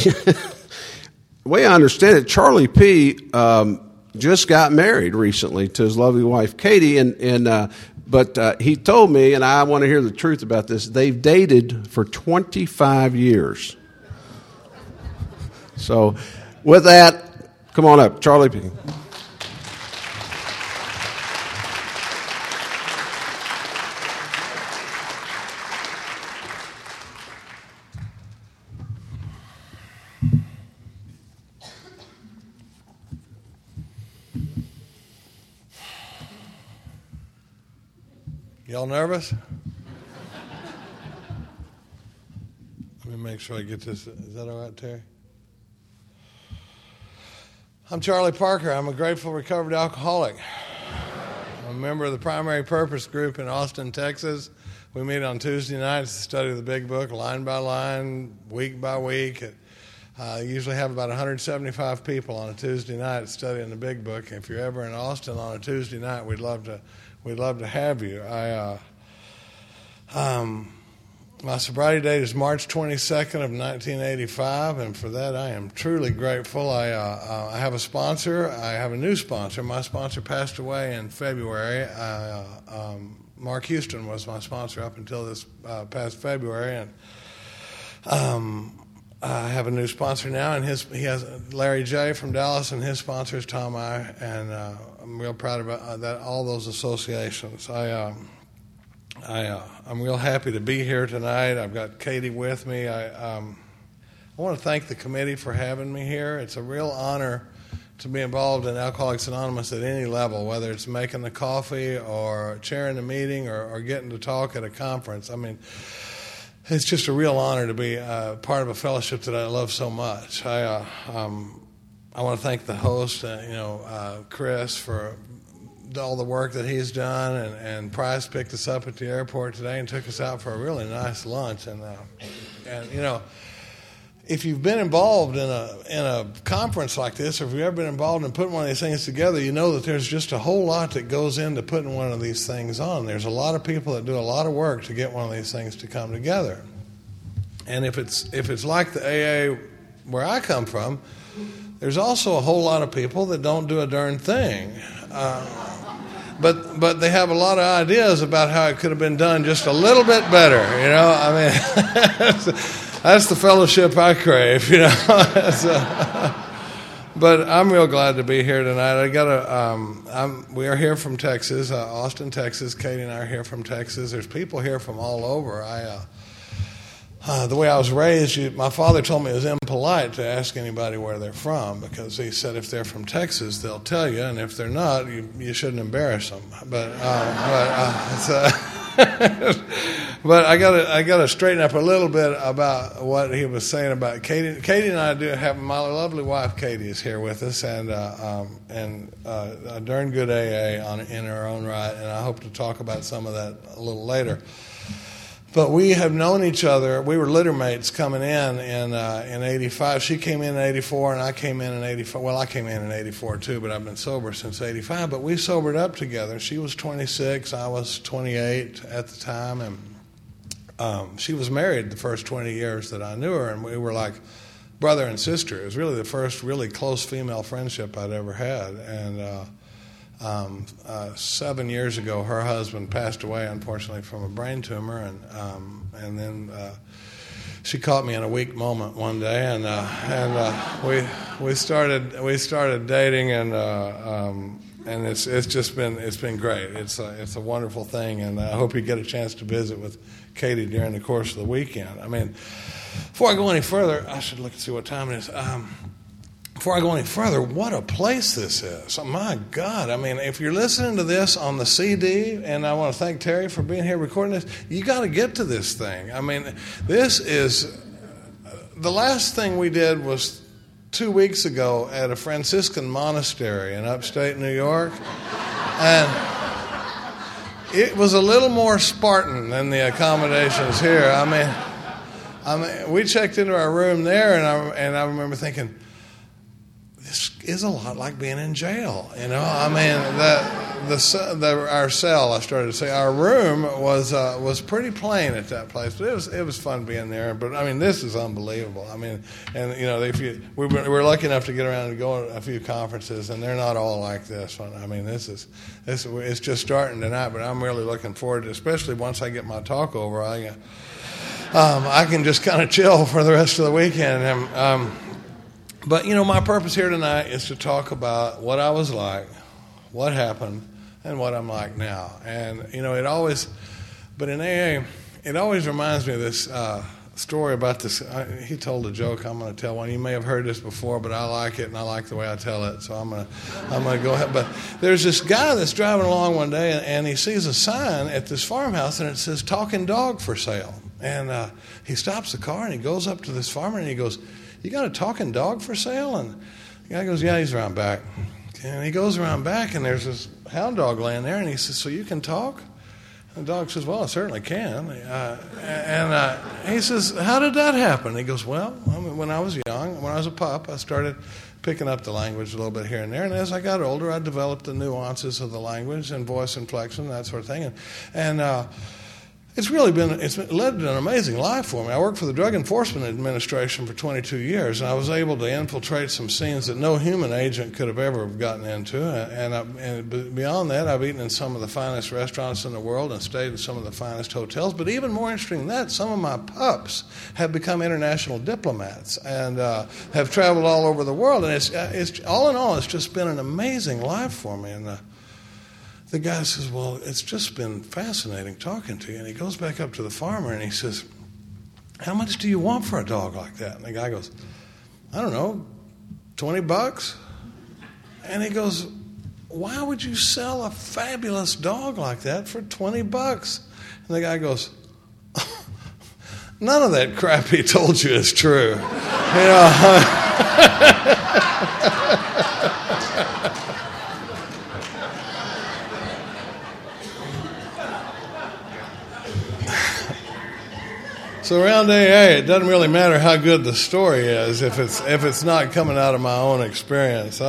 the way I understand it, Charlie P. Just got married recently to his lovely wife Katie, but he told me, and I want to hear the truth about this, they've dated for 25 years. So with that, come on up, Charlie P. Y'all nervous? Let me make sure I get this. Is that all right, Terry? I'm Charlie Parker. I'm a grateful recovered alcoholic. I'm a member of the Primary Purpose Group in Austin, Texas. We meet on Tuesday nights to study the Big Book line by line, week by week. I usually have about 175 people on a Tuesday night studying the Big Book. If you're ever in Austin on a Tuesday night, we'd love to have you. My sobriety date is March 22nd of 1985, and for that I am truly grateful. I have a sponsor. I have a new sponsor. My sponsor passed away in February. Mark Houston was my sponsor up until this past February, and I have a new sponsor now, and he has Larry J. from Dallas, and his sponsor is Tom I. And I'm real proud about that. All those associations. I'm real happy to be here tonight. I've got Katie with me. I want to thank the committee for having me here. It's a real honor to be involved in Alcoholics Anonymous at any level, whether it's making the coffee or chairing a meeting or getting to talk at a conference. I mean, it's just a real honor to be part of a fellowship that I love so much. I want to thank the host, Chris, for all the work that he's done, and Price picked us up at the airport today and took us out for a really nice lunch. And if you've been involved in a conference like this, or if you've ever been involved in putting one of these things together, you know that there's just a whole lot that goes into putting one of these things on. There's a lot of people that do a lot of work to get one of these things to come together. And if it's like the AA where I come from, there's also a whole lot of people that don't do a darn thing. But they have a lot of ideas about how it could have been done just a little bit better, I mean, that's the fellowship I crave, But I'm real glad to be here tonight. We are here from Texas, Austin, Texas. Katie and I are here from Texas. There's people here from all over. The way I was raised, my father told me it was impolite to ask anybody where they're from, because he said if they're from Texas, they'll tell you, and if they're not, you shouldn't embarrass them. But I got to straighten up a little bit about what he was saying about Katie. Katie and I do have, my lovely wife Katie is here with us, and a darn good AA in her own right, and I hope to talk about some of that a little later. But we have known each other. We were litter mates coming in 85. She came in 84, and I came in 84. Well, I came in 84 too, but I've been sober since 85. But we sobered up together. She was 26. I was 28 at the time, and she was married the first 20 years that I knew her, and we were like brother and sister. It was really the first really close female friendship I'd ever had, and 7 years ago, her husband passed away, unfortunately, from a brain tumor, and then she caught me in a weak moment one day, and we started dating, and it's been great. It's a wonderful thing, and I hope you get a chance to visit with Katie during the course of the weekend. I mean, before I go any further, I should look and see what time it is. Before I go any further, what a place this is. Oh, my God. I mean, if you're listening to this on the CD, and I want to thank Terry for being here recording this, you got to get to this thing. I mean, this is, the last thing we did was 2 weeks ago at a Franciscan monastery in upstate New York. And it was a little more Spartan than the accommodations here. I mean, we checked into our room there, and I remember thinking, this is a lot like being in jail. You know, I mean, our cell, I started to say, our room was pretty plain at that place, but it was fun being there. But I mean, this is unbelievable. I mean, and you know, we're lucky enough to get around and go to a few conferences, and they're not all like this one. I mean, it's just starting tonight, but I'm really looking forward to it, especially once I get my talk over. I can just kind of chill for the rest of the weekend. But, you know, my purpose here tonight is to talk about what I was like, what happened, and what I'm like now. And, you know, in AA, it always reminds me of this story about this. He told a joke. I'm going to tell one. You may have heard this before, but I like it, and I like the way I tell it, so I'm going to go ahead. But there's this guy that's driving along one day, and he sees a sign at this farmhouse, and it says, "Talking dog for sale." And he stops the car, and he goes up to this farmer, and he goes, "You got a talking dog for sale?" And the guy goes, "Yeah, he's around back." And he goes around back, and there's this hound dog laying there, and he says, "So you can talk?" And the dog says, "Well, I certainly can." And he says, "How did that happen?" And he goes, "Well, I mean, when I was young, when I was a pup, I started picking up the language a little bit here and there. And as I got older, I developed the nuances of the language and voice inflection, that sort of thing. And it's led to an amazing life for me. I worked for the Drug Enforcement Administration for 22 years, and I was able to infiltrate some scenes that no human agent could have ever gotten into. And beyond that, I've eaten in some of the finest restaurants in the world and stayed in some of the finest hotels. But even more interesting than that, some of my pups have become international diplomats and have traveled all over the world. And it's all in all, it's just been an amazing life for me. And the guy says, "Well, it's just been fascinating talking to you." And he goes back up to the farmer and he says, "How much do you want for a dog like that?" And the guy goes, "I don't know, $20? And he goes, "Why would you sell a fabulous dog like that for $20? And the guy goes, "None of that crap he told you is true." You know, so around AA, it doesn't really matter how good the story is if it's not coming out of my own experience.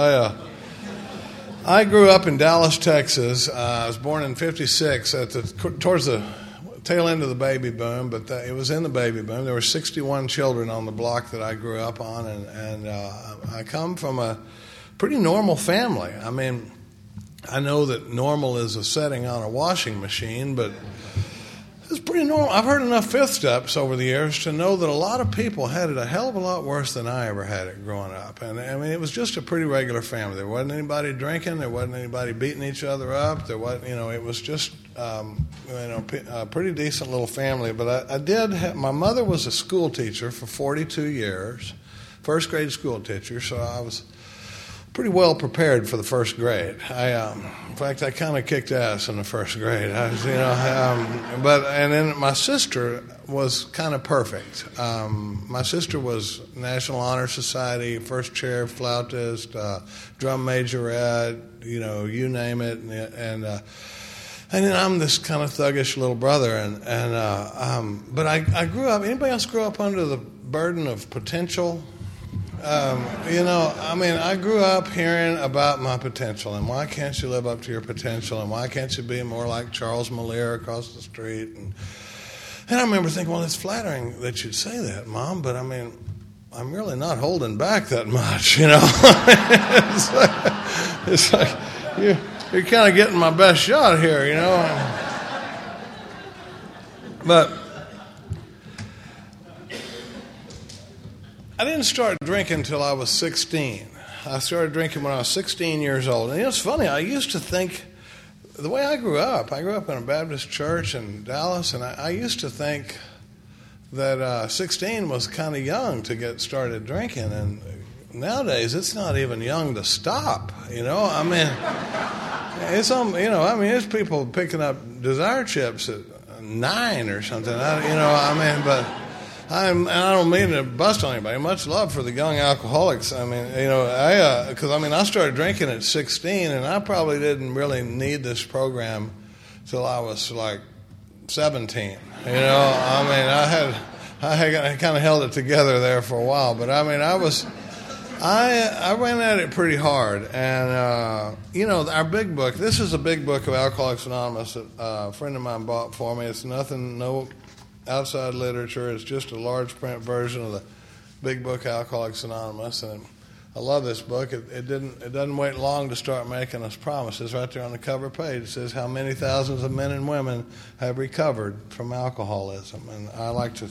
I grew up in Dallas, Texas. I was born in '56 towards the tail end of the baby boom, but it was in the baby boom. There were 61 children on the block that I grew up on, and I come from a pretty normal family. I mean, I know that normal is a setting on a washing machine, but it's pretty normal. I've heard enough fifth steps over the years to know that a lot of people had it a hell of a lot worse than I ever had it growing up. And I mean, it was just a pretty regular family. There wasn't anybody drinking. There wasn't anybody beating each other up. There wasn't, it was just, a pretty decent little family. But I did have, my mother was a school teacher for 42 years, first grade school teacher. So I was pretty well prepared for the first grade. In fact, I kind of kicked ass in the first grade. And then my sister was kind of perfect. My sister was National Honor Society, first chair flautist, drum majorette, you name it, and then I'm this kind of thuggish little brother, but I grew up. Anybody else grew up under the burden of potential? I grew up hearing about my potential, and why can't you live up to your potential, and why can't you be more like Charles Moliere across the street? And I remember thinking, well, it's flattering that you'd say that, Mom, but I mean, I'm really not holding back that much, It's like you're kind of getting my best shot here, But I didn't start drinking until I was 16. I started drinking when I was 16 years old. And it's funny, I used to think, the way I grew up in a Baptist church in Dallas, and I used to think that 16 was kind of young to get started drinking. And nowadays, it's not even young to stop, I mean, there's people picking up Desire chips at 9 or something, but I don't mean to bust on anybody. Much love for the young alcoholics. I mean, I started drinking at 16, and I probably didn't really need this program till I was like 17. I kind of held it together there for a while. But I mean, I went at it pretty hard, and our big book. This is a big book of Alcoholics Anonymous that a friend of mine bought for me. It's nothing, no outside literature. It's just a large print version of the big book Alcoholics Anonymous, and I love this book. It doesn't wait long to start making us promises. Right there on the cover page, it says how many thousands of men and women have recovered from alcoholism, and I like to.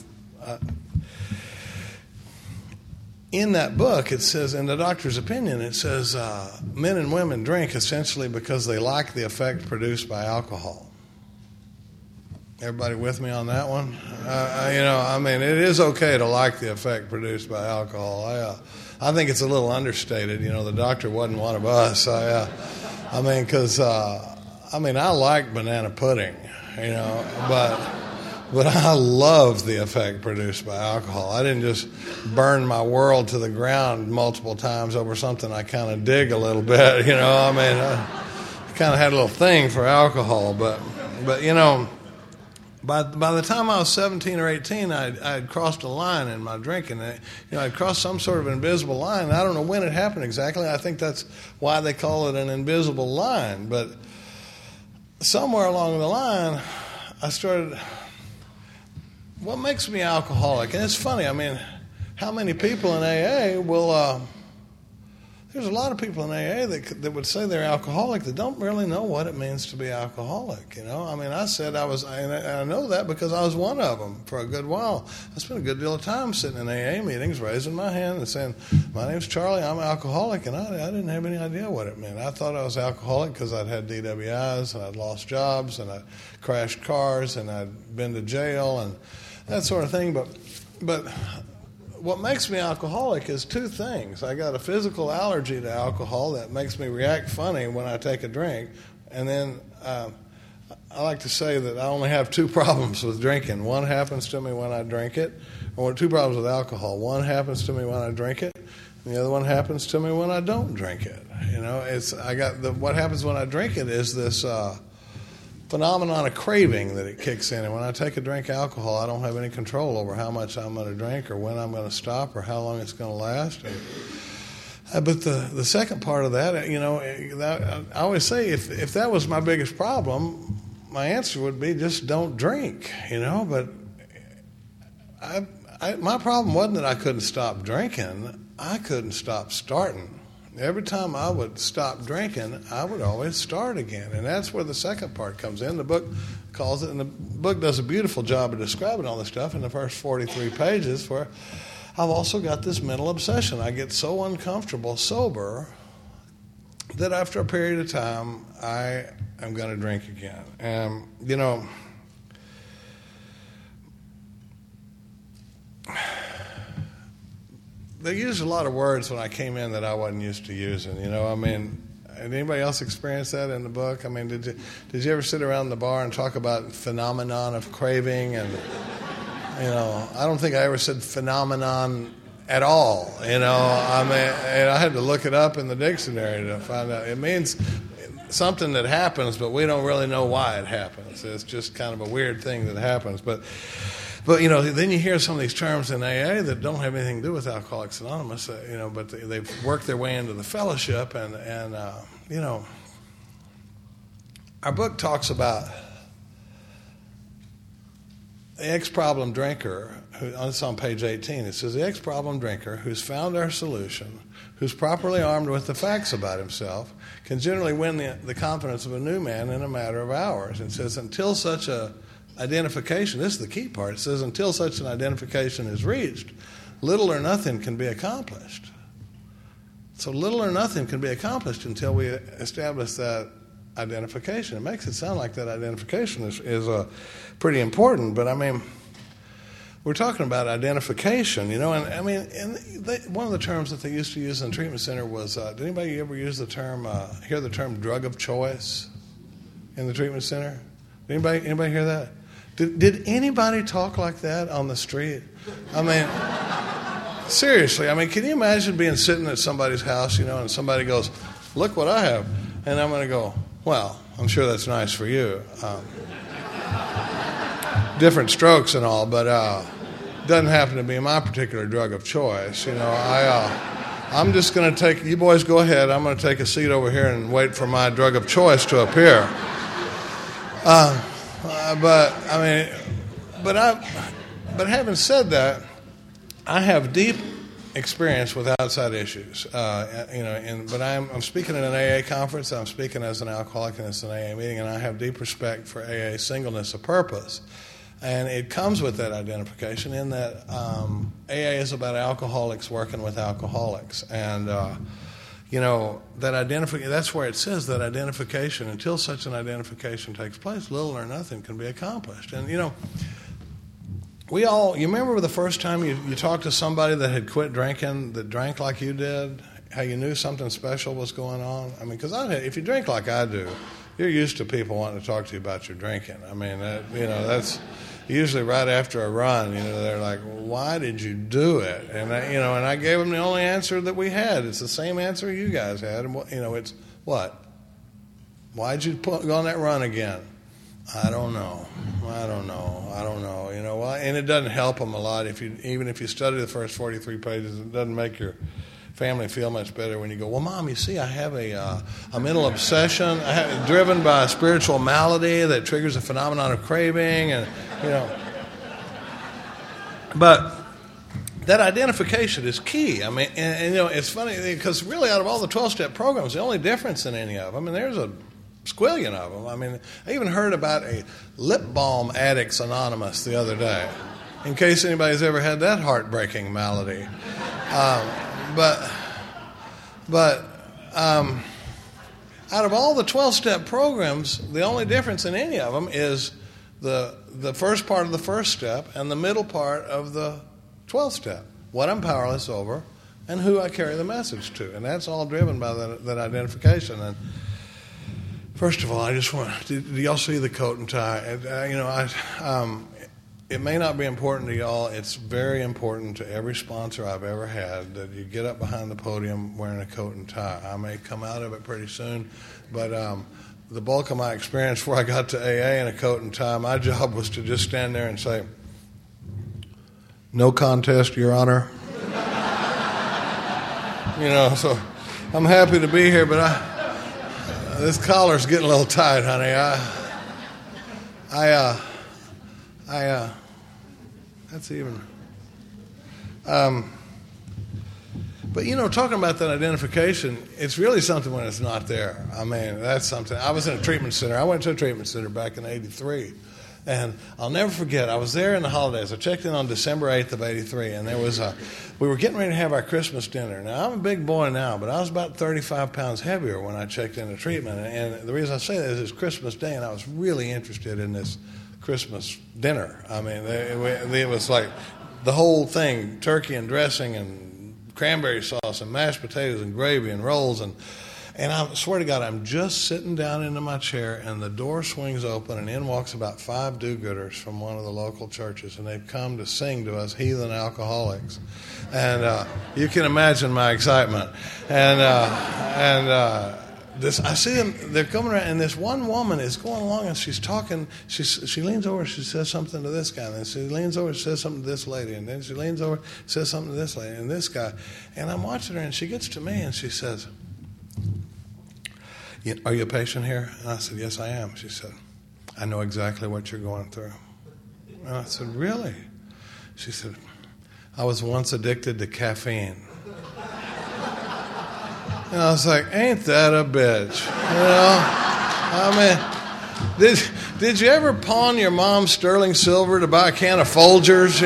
In that book, it says, in the doctor's opinion, it says men and women drink essentially because they like the effect produced by alcohol. Everybody with me on that one? It is okay to like the effect produced by alcohol. I think it's a little understated. The doctor wasn't one of us. I like banana pudding, but I love the effect produced by alcohol. I didn't just burn my world to the ground multiple times over something I kind of dig a little bit, I kind of had a little thing for alcohol, but by the time I was 17 or 18, I had crossed a line in my drinking. I'd crossed some sort of invisible line. I don't know when it happened exactly. I think that's why they call it an invisible line. But somewhere along the line, I started. What makes me alcoholic? And it's funny. How many people in AA will? There's a lot of people in AA that would say they're alcoholic that don't really know what it means to be alcoholic. I said I was, and I know that because I was one of them for a good while. I spent a good deal of time sitting in AA meetings, raising my hand and saying, "My name's Charlie. I'm alcoholic," and I didn't have any idea what it meant. I thought I was alcoholic because I'd had DWIs and I'd lost jobs and I'd crashed cars and I'd been to jail and that sort of thing, but what makes me alcoholic is two things. I got a physical allergy to alcohol that makes me react funny when I take a drink, and then I like to say that I only have two problems with drinking. One happens to me when I drink it, or two problems with alcohol. One happens to me when I drink it, and the other one happens to me when I don't drink it. What happens when I drink it is this phenomenon of craving that it kicks in. And when I take a drink of alcohol, I don't have any control over how much I'm going to drink or when I'm going to stop or how long it's going to last. But the second part of that, I always say if that was my biggest problem, my answer would be just don't drink, But my problem wasn't that I couldn't stop drinking. I couldn't stop starting. Every time I would stop drinking, I would always start again. And that's where the second part comes in. The book calls it, and the book does a beautiful job of describing all this stuff in the first 43 pages, where I've also got this mental obsession. I get so uncomfortable sober that after a period of time, I am going to drink again. And, they used a lot of words when I came in that I wasn't used to using. Did anybody else experience that in the book? Did you ever sit around the bar and talk about phenomenon of craving? And I don't think I ever said phenomenon at all. And I had to look it up in the dictionary to find out. It means something that happens, but we don't really know why it happens. It's just kind of a weird thing that happens, but then you hear some of these terms in AA that don't have anything to do with Alcoholics Anonymous, but they've worked their way into the fellowship, and our book talks about the ex-problem drinker, it's on page 18, it says, the ex-problem drinker who's found our solution, who's properly armed with the facts about himself, can generally win the confidence of a new man in a matter of hours. It says, until such a identification, this is the key part, it says until such an identification is reached, little or nothing can be accomplished. So little or nothing can be accomplished until we establish that identification. It makes it sound like that identification is pretty important, but we're talking about identification, and one of the terms that they used to use in the treatment center was, did anybody ever use hear the term drug of choice in the treatment center? Anybody hear that? Did anybody talk like that on the street? Seriously, can you imagine sitting at somebody's house, and somebody goes, look what I have, and I'm going to go, well, I'm sure that's nice for you. Different strokes and all, but doesn't happen to be my particular drug of choice. I'm just going to take, you boys go ahead. I'm going to take a seat over here and wait for my drug of choice to appear. But having said that, I have deep experience with outside issues. But I'm speaking at an AA conference. I'm speaking as an alcoholic, and it's an AA meeting, and I have deep respect for AA singleness of purpose. And it comes with that identification in that AA is about alcoholics working with alcoholics. And, that identification, that's where it says that identification, until such an identification takes place, little or nothing can be accomplished. And, you remember the first time you talked to somebody that had quit drinking, that drank like you did, how you knew something special was going on? I mean, because if you drink like I do, you're used to people wanting to talk to you about your drinking. I mean, that's usually right after a run. They're like, well, "Why did you do it?" And I gave them the only answer that we had. It's the same answer you guys had. And it's what? Why'd you go on that run again? I don't know. And it doesn't help them a lot even if you study the first 43 pages. It doesn't make your family feel much better when you go, "Well, Mom, you see, I have a mental obsession driven by a spiritual malady that triggers a phenomenon of craving," and But that identification is key. I mean, and it's funny because really, out of all the 12-step programs, the only difference in any of them, and there's a squillion of them. I mean, I even heard about a lip balm addicts anonymous the other day, in case anybody's ever had that heartbreaking malady. But out of all the 12-step programs, the only difference in any of them is the first part of the first step and the middle part of the 12th step, what I'm powerless over and who I carry the message to. And that's all driven by that identification. And first of all, I just want to, do y'all see the coat and tie? It may not be important to y'all. It's very important to every sponsor I've ever had that you get up behind the podium wearing a coat and tie. I may come out of it pretty soon, but the bulk of my experience before I got to AA in a coat and tie, my job was to just stand there and say, "No contest, Your Honor." So I'm happy to be here, but this collar's getting a little tight, honey. That's even. But talking about that identification, it's really something when it's not there. I mean, that's something. I was in a treatment center. I went to a treatment center back in '83, and I'll never forget. I was there in the holidays. I checked in on December 8th of '83, and we were getting ready to have our Christmas dinner. Now, I'm a big boy now, but I was about 35 pounds heavier when I checked into treatment. And the reason I say that is it's Christmas Day, and I was really interested in this Christmas dinner. I mean, it was like the whole thing, turkey and dressing and cranberry sauce and mashed potatoes and gravy and rolls. And I swear to God, I'm just sitting down into my chair, and the door swings open, and in walks about 5 do-gooders from one of the local churches, and they've come to sing to us heathen alcoholics. And you can imagine my excitement. I see them, they're coming around, and this one woman is going along, and she's talking, she leans over, she says something to this guy, and then she leans over, she says something to this lady, and then she leans over, says something to this lady, and this guy. And I'm watching her, and she gets to me, and she says, "Are you a patient here?" And I said, "Yes, I am." She said, "I know exactly what you're going through." And I said, "Really?" She said, "I was once addicted to caffeine." And I was like, "Ain't that a bitch?" I mean, did you ever pawn your mom's sterling silver to buy a can of Folgers?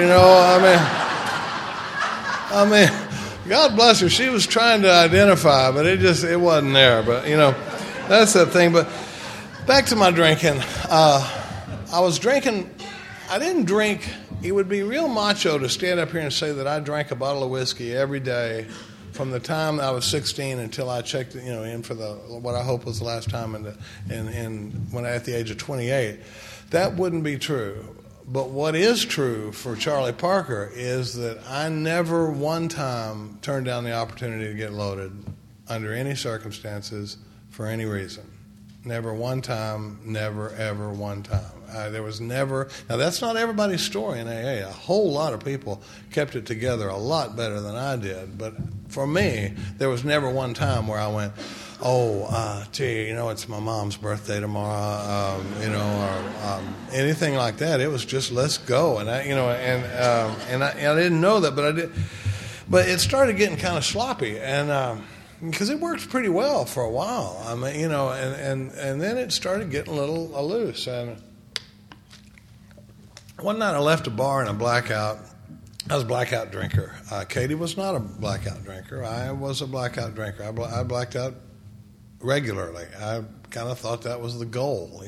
I mean, God bless her. She was trying to identify, but it wasn't there. But that's that thing. But back to my drinking. I was drinking. I didn't drink. It would be real macho to stand up here and say that I drank a bottle of whiskey every day from the time I was 16 until I checked, in for what I hope was the last time when at the age of 28. That wouldn't be true. But what is true for Charlie Parker is that I never one time turned down the opportunity to get loaded under any circumstances for any reason. Never one time, never ever one time. There was never. Now that's not everybody's story in AA. A whole lot of people kept it together a lot better than I did. But for me, there was never one time where I went, gee, it's my mom's birthday tomorrow, or anything like that. It was just, let's go. And I didn't know that, but I did. But it started getting kind of sloppy, and because it worked pretty well for a while. I mean, and then it started getting a little loose. And one night I left a bar in a blackout. I was a blackout drinker. Katie was not a blackout drinker. I was a blackout drinker. I blacked out regularly. I kind of thought that was the goal,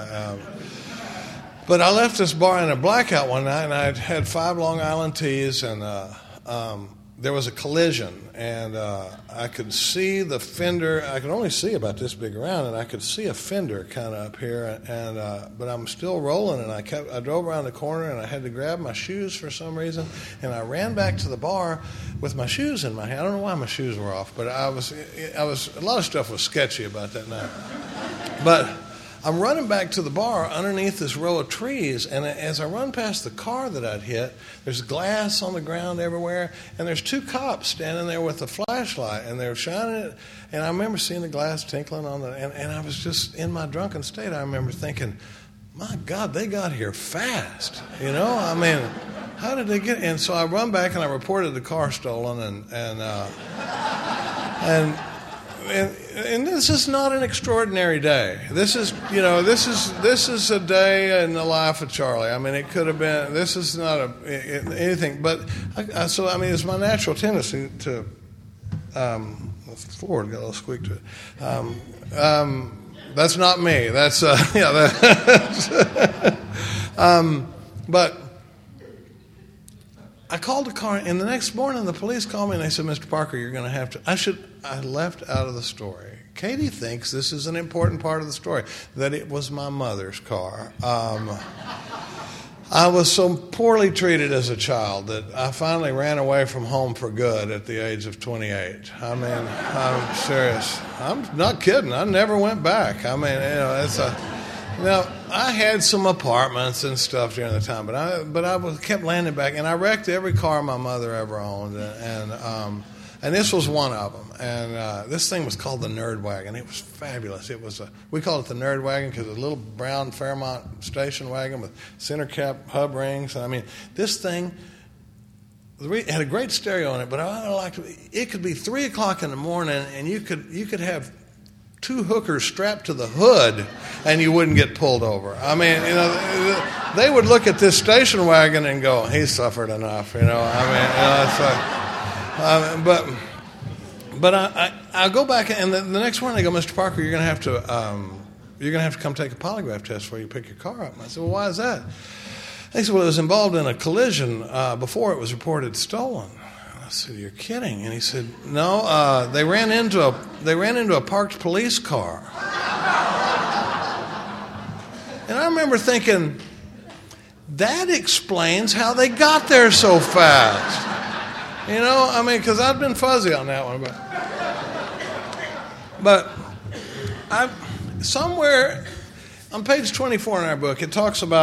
But I left this bar in a blackout one night, and I had 5 Long Island teas, and there was a collision, and I could see the fender. I could only see about this big around, and I could see a fender kind of up here. And but I'm still rolling, and I drove around the corner, and I had to grab my shoes for some reason, and I ran back to the bar with my shoes in my hand. I don't know why my shoes were off, but I was a lot of stuff was sketchy about that night. But I'm running back to the bar underneath this row of trees, and as I run past the car that I'd hit, there's glass on the ground everywhere, and there's 2 cops standing there with a flashlight, and they're shining it, and I remember seeing the glass tinkling on and I was just in my drunken state. I remember thinking, my God, they got here fast, I mean, how did they get? And so I run back and I reported the car stolen, and this is not an extraordinary day. This is a day in the life of Charlie. I mean, it could have been. This is not anything. But it's my natural tendency to. The floor got a little squeak to it. That's not me. That's but. I called the car, and the next morning the police called me and they said, Mr. Parker, you're going to have to... I left out of the story. Katie thinks this is an important part of the story, that it was my mother's car. I was so poorly treated as a child that I finally ran away from home for good at the age of 28. I mean, I'm serious. I'm not kidding. I never went back. I mean, Now, I had some apartments and stuff during the time, but I kept landing back, and I wrecked every car my mother ever owned, and this was one of them. And this thing was called the Nerd Wagon. It was fabulous. We called it the Nerd Wagon because it was a little brown Fairmont station wagon with center cap hub rings. And I mean, this thing had a great stereo in it, but I liked it. Could be 3:00 in the morning, and you could have 2 hookers strapped to the hood, and you wouldn't get pulled over. I mean, they would look at this station wagon and go, "He's suffered enough," I mean, it's like, but I go back, and the next morning they go, "Mr. Parker, you're going to have to come take a polygraph test before you pick your car up." And I said, "Well, why is that?" They said, "Well, it was involved in a collision before it was reported stolen." I said, "You're kidding." And he said, "No, they ran into a parked police car." And I remember thinking, that explains how they got there so fast. I mean, because I've been fuzzy on that one, but somewhere on page 24 in our book, it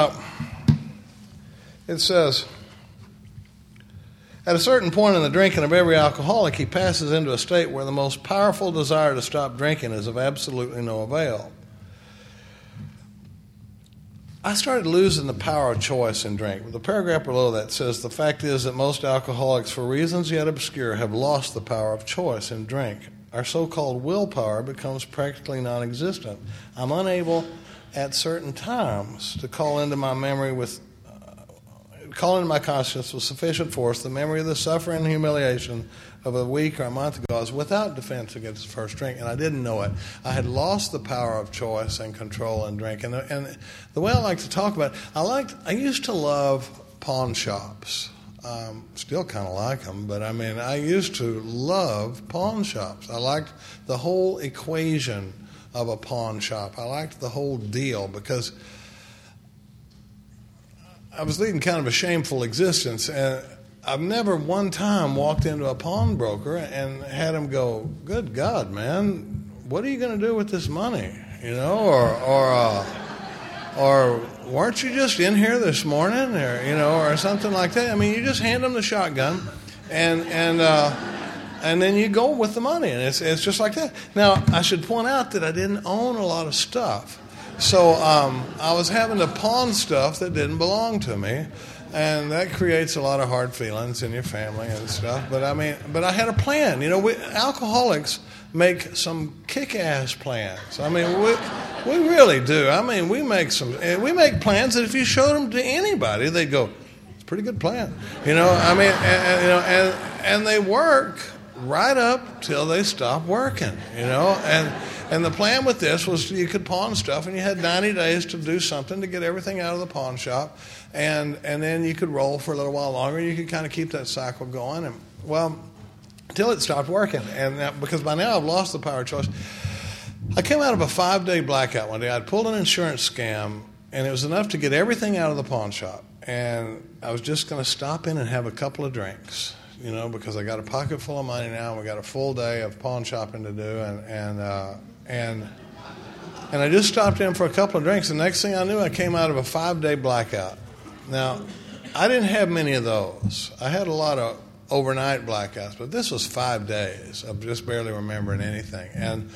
says, at a certain point in the drinking of every alcoholic, he passes into a state where the most powerful desire to stop drinking is of absolutely no avail. I started losing the power of choice in drink. The paragraph below that says, the fact is that most alcoholics, for reasons yet obscure, have lost the power of choice in drink. Our so-called willpower becomes practically non-existent. I'm unable at certain times to call into my consciousness with sufficient force the memory of the suffering and humiliation of a week or a month ago. I was without defense against the first drink, and I didn't know it. I had lost the power of choice and control in drink. And the way I like to talk about it, I used to love pawn shops. Still kind of like them, but I used to love pawn shops. I liked the whole equation of a pawn shop. I liked the whole deal because I was leading kind of a shameful existence, and I've never one time walked into a pawnbroker and had him go, "Good God, man, what are you going to do with this money?" or weren't you just in here this morning, or or something like that. I mean, you just hand them the shotgun, and then you go with the money, and it's just like that. Now, I should point out that I didn't own a lot of stuff, so I was having to pawn stuff that didn't belong to me. And that creates a lot of hard feelings in your family and stuff. But I had a plan. Alcoholics make some kick-ass plans. I mean, we really do. I mean, we make plans that if you showed them to anybody, they'd go, "It's a pretty good plan." And they work right up till they stop working. And the plan with this was you could pawn stuff, and you had 90 days to do something to get everything out of the pawn shop, and then you could roll for a little while longer. You could kind of keep that cycle going, until it stopped working. And because by now I've lost the power of choice. I came out of a 5-day blackout one day. I'd pulled an insurance scam, and it was enough to get everything out of the pawn shop. And I was just going to stop in and have a couple of drinks, because I got a pocket full of money now, and we got a full day of pawn shopping to do, and I just stopped in for a couple of drinks. The next thing I knew, I came out of a 5-day blackout. Now, I didn't have many of those. I had a lot of overnight blackouts, but this was 5 days of just barely remembering anything. And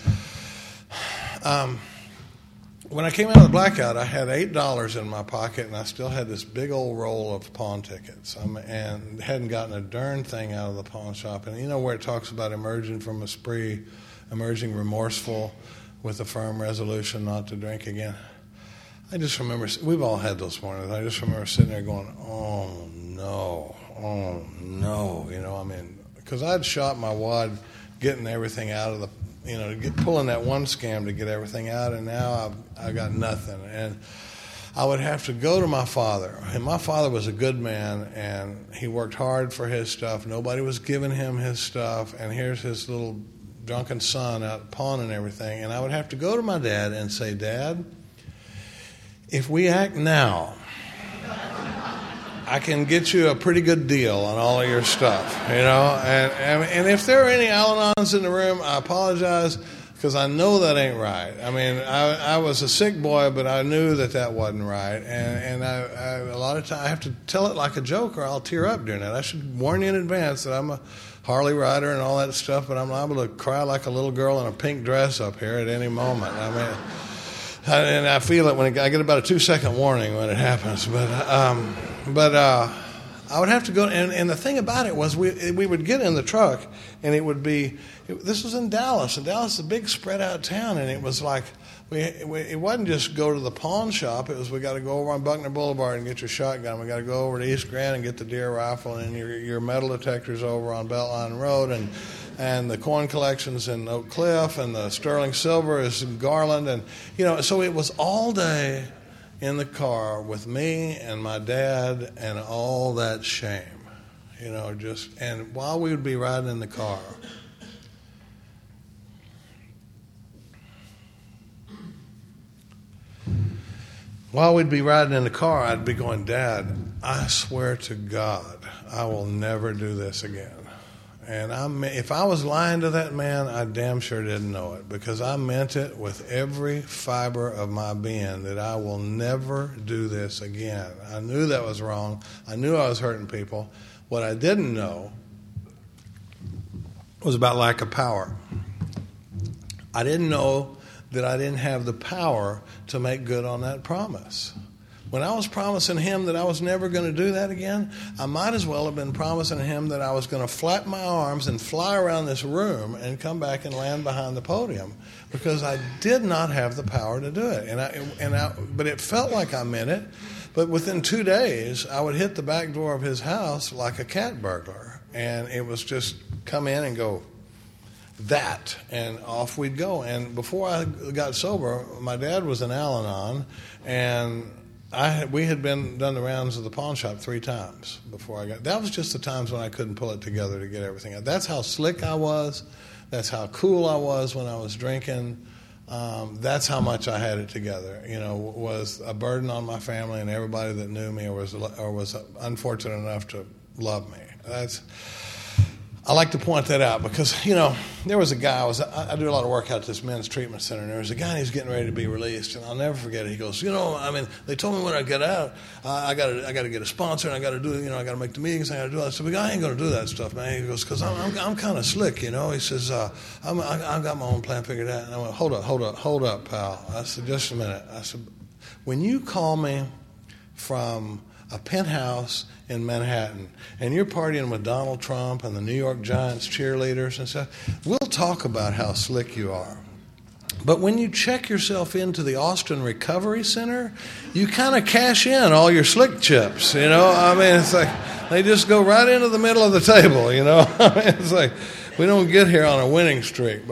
when I came out of the blackout, I had $8 in my pocket, and I still had this big old roll of pawn tickets, and hadn't gotten a darn thing out of the pawn shop. And where it talks about emerging from a spree, emerging remorseful with a firm resolution not to drink again. I just remember, we've all had those mornings. I just remember sitting there going, oh no, because I'd shot my wad getting everything out of the, pulling that one scam to get everything out, and now I got nothing. And I would have to go to my father, and my father was a good man, and he worked hard for his stuff. Nobody was giving him his stuff, and here's his little drunken son out pawning everything. And I would have to go to my dad and say, "Dad, if we act now, I can get you a pretty good deal on all of your stuff, And if there are any Al-Anons in the room, I apologize, because I know that ain't right. I mean, I was a sick boy, but I knew that wasn't right. And I a lot of times I have to tell it like a joke, or I'll tear up during that. I should warn you in advance that I'm a Harley rider and all that stuff, but I'm liable to cry like a little girl in a pink dress up here at any moment. And I feel it when I get about a 2-second warning when it happens. But I would have to go, and the thing about it was we would get in the truck, and it would be, this was in Dallas, and Dallas is a big spread out town, and it was like, it wasn't just go to the pawn shop. It was, we got to go over on Buckner Boulevard and get your shotgun. We got to go over to East Grand and get the deer rifle, and your metal detectors over on Beltline Road, and the coin collections in Oak Cliff, and the sterling silver is in Garland, and so it was all day in the car with me and my dad and all that shame, and while we would be riding in the car, I'd be going, "Dad, I swear to God, I will never do this again." And if I was lying to that man, I damn sure didn't know it, because I meant it with every fiber of my being that I will never do this again. I knew that was wrong. I knew I was hurting people. What I didn't know was about lack of power. I didn't know that I didn't have the power to make good on that promise. When I was promising him that I was never going to do that again, I might as well have been promising him that I was going to flap my arms and fly around this room and come back and land behind the podium, because I did not have the power to do it. But it felt like I meant it. But within 2 days, I would hit the back door of his house like a cat burglar, and it was just come in and go, that, and off we'd go. And before I got sober, my dad was an Al-Anon, and we had done the rounds of the pawn shop 3 times before I got. That was just the times when I couldn't pull it together to get everything out. That's how slick I was. That's how cool I was when I was drinking. That's how much I had it together. Was a burden on my family and everybody that knew me or was unfortunate enough to love me. I like to point that out because, you know, there was a guy, I do a lot of work out at this men's treatment center, and there was a guy who's getting ready to be released, and I'll never forget it. He goes, you know, I mean, they told me when I get out, I got to get a sponsor, and I got to do, you know, I got to make the meetings, I got to do that. I said, but I ain't going to do that stuff, man. He goes, because I'm kind of slick, you know. He says, I've got my own plan figured out. And I went, hold up, pal. I said, just a minute. I said, when you call me from a penthouse in Manhattan, and you're partying with Donald Trump and the New York Giants cheerleaders and stuff, we'll talk about how slick you are. But when you check yourself into the Austin Recovery Center, you kind of cash in all your slick chips, you know? I mean, it's like they just go right into the middle of the table, you know? I mean, it's like we don't get here on a winning streak.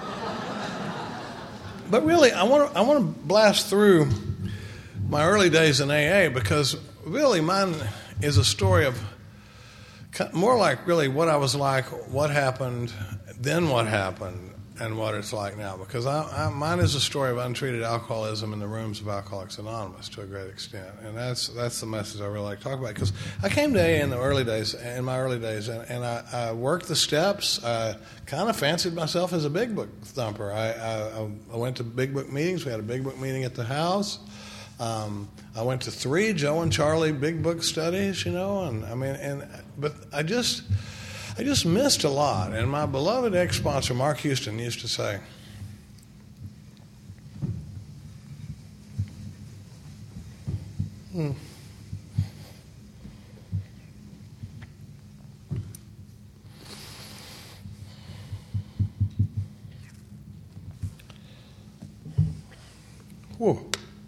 But really, I want to blast through my early days in AA because really mine is a story of more like really what I was like, what happened, then what happened, and what it's like now. Because mine is a story of untreated alcoholism in the rooms of Alcoholics Anonymous to a great extent, and that's the message I really like to talk about. Because I came to AA in my early days, and I worked the steps. I kind of fancied myself as a big book thumper. I went to big book meetings. We had a big book meeting at the house. I went to 3 Joe and Charlie big book studies, you know, but I just missed a lot. And my beloved ex-sponsor, Mark Houston, used to say, Whoa.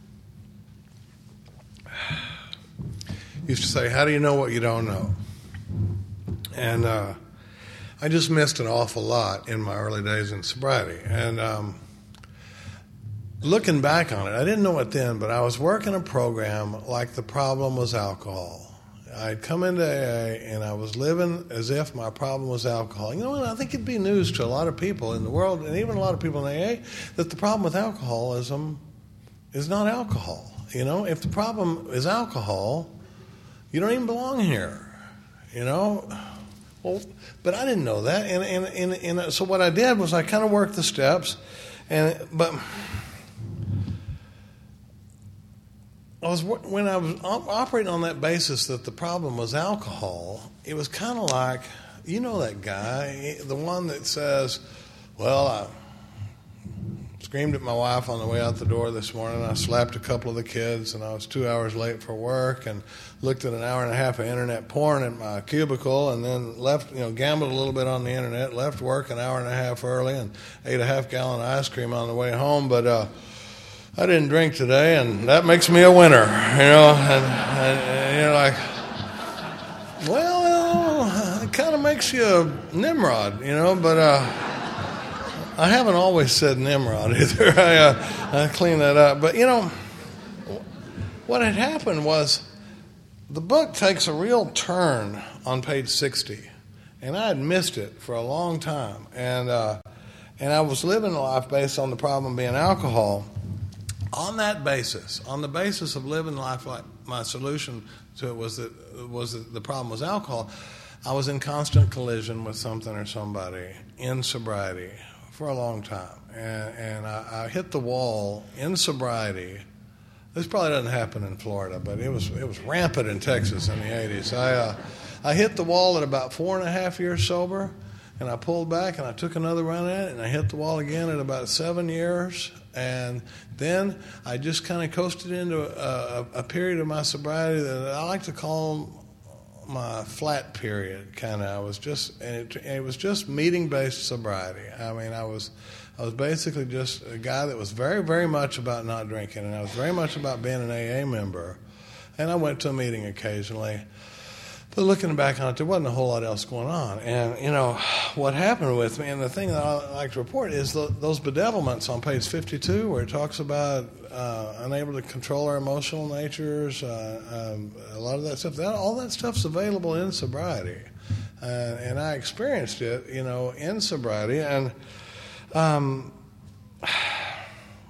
Used to say, how do you know what you don't know? And I just missed an awful lot in my early days in sobriety. And looking back on it, I didn't know it then, but I was working a program like the problem was alcohol. I'd come into AA and I was living as if my problem was alcohol. You know what? I think it'd be news to a lot of people in the world, and even a lot of people in AA, that the problem with alcoholism is not alcohol. You know, if the problem is alcohol, you don't even belong here, you know. Well, but I didn't know that, and so what I did was I kind of worked the steps, but when I was operating on that basis that the problem was alcohol, it was kind of like, you know, that guy, the one that says, well, I screamed at my wife on the way out the door this morning. I slapped a couple of the kids, and I was 2 hours late for work, and looked at an hour and a half of internet porn at my cubicle, and then left, you know, gambled a little bit on the internet, left work an hour and a half early, and ate a half-gallon of ice cream on the way home. But I didn't drink today, and that makes me a winner, you know. And you're like, well, it kind of makes you a Nimrod, you know, but I haven't always said Nimrod either. I cleaned that up. But, you know, what had happened was the book takes a real turn on page 60. And I had missed it for a long time. And I was living a life based on the problem being alcohol. On that basis, on the basis of living life like my solution to it was that the problem was alcohol, I was in constant collision with something or somebody in sobriety for a long time, and I hit the wall in sobriety. This probably doesn't happen in Florida, but it was rampant in Texas in the 80s. I hit the wall at about 4.5 years sober, and I pulled back and I took another run at it, and I hit the wall again at about 7 years, and then I just kind of coasted into a period of my sobriety that I like to call my flat period, kind of. I was just, and it was just meeting-based sobriety. I mean, I was basically just a guy that was very, very much about not drinking, and I was very much about being an AA member. And I went to a meeting occasionally. But looking back on it, there wasn't a whole lot else going on. And, you know, what happened with me, and the thing that I like to report is those bedevilments on page 52 where it talks about unable to control our emotional natures, a lot of that stuff. All that stuff's available in sobriety. And I experienced it, you know, in sobriety. And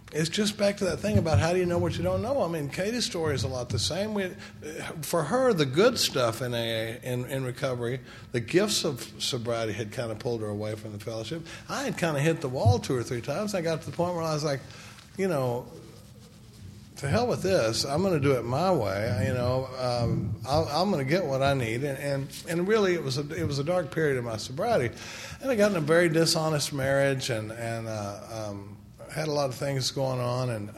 it's just back to that thing about how do you know what you don't know. I mean, Katie's story is a lot the same. For her, the good stuff in AA, in recovery, the gifts of sobriety had kind of pulled her away from the fellowship. I had kind of hit the wall 2 or 3 times. I got to the point where I was like, you know, to hell with this. I'm going to do it my way. You know, I'm going to get what I need. And really, it was a dark period of my sobriety, and I got in a very dishonest marriage, and had a lot of things going on, and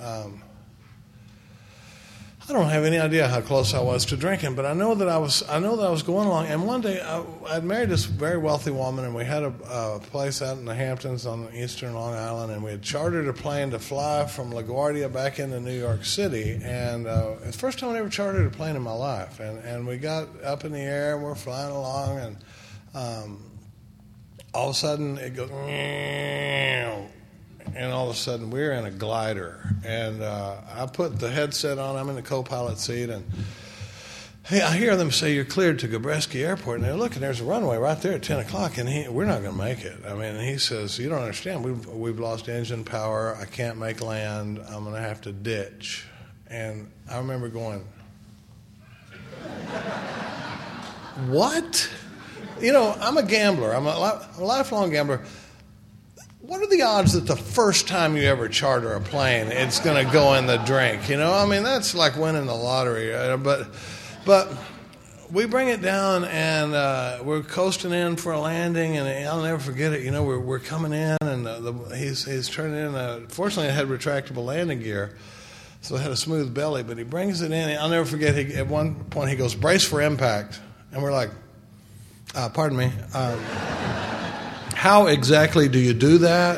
I don't have any idea how close I was to drinking, but I know that I was going along. And one day, I'd married this very wealthy woman, and we had a place out in the Hamptons on eastern Long Island, and we had chartered a plane to fly from LaGuardia back into New York City. And it's the first time I ever chartered a plane in my life. And we got up in the air, and we're flying along, and all of a sudden it goes, and all of a sudden we're in a glider, and I put the headset on. I'm in the co-pilot seat, and hey, I hear them say, "You're cleared to Gabreski Airport." And they're looking, there's a runway right there at 10 o'clock, and we're not going to make it. I mean, he says, "You don't understand. We've lost engine power. I can't make land. I'm going to have to ditch." And I remember going, "What?" You know, I'm a gambler. I'm a lifelong gambler. What are the odds that the first time you ever charter a plane, it's going to go in the drink? You know, I mean, that's like winning the lottery. But we bring it down, and we're coasting in for a landing, and I'll never forget it. You know, we're coming in, and he's turning in. Fortunately, it had retractable landing gear, so it had a smooth belly. But he brings it in. I'll never forget. At one point, he goes, "Brace for impact," and we're like, "Pardon me." How exactly do you do that?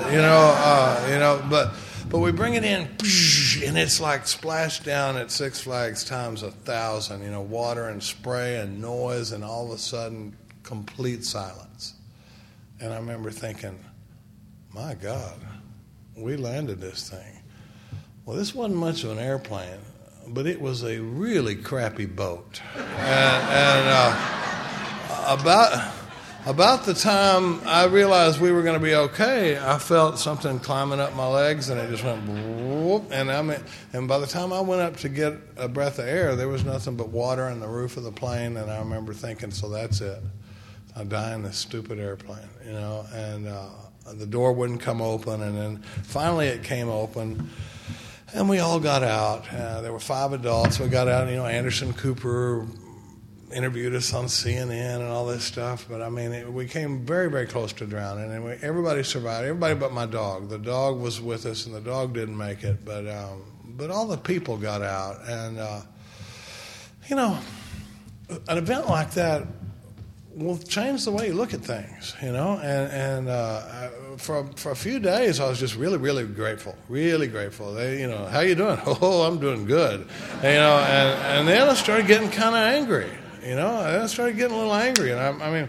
But we bring it in, and it's like splashed down at Six Flags times 1,000. You know, water and spray and noise, and all of a sudden, complete silence. And I remember thinking, my God, we landed this thing. Well, this wasn't much of an airplane, but it was a really crappy boat, and About the time I realized we were going to be okay, I felt something climbing up my legs, and it just went whoop. And by the time I went up to get a breath of air, there was nothing but water on the roof of the plane. And I remember thinking, so that's it. I'll die in this stupid airplane, you know. And the door wouldn't come open, and then finally it came open, and we all got out. There were 5 adults. We got out. You know, Anderson Cooper interviewed us on CNN and all this stuff, but I mean, we came very, very close to drowning, and everybody survived. Everybody but my dog. The dog was with us, and the dog didn't make it, but all the people got out, and you know, an event like that will change the way you look at things, you know. And for a few days, I was just really, really grateful, really grateful. They, you know, how you doing? Oh, I'm doing good, you know. And then I started getting kind of angry. You know, I started getting a little angry, and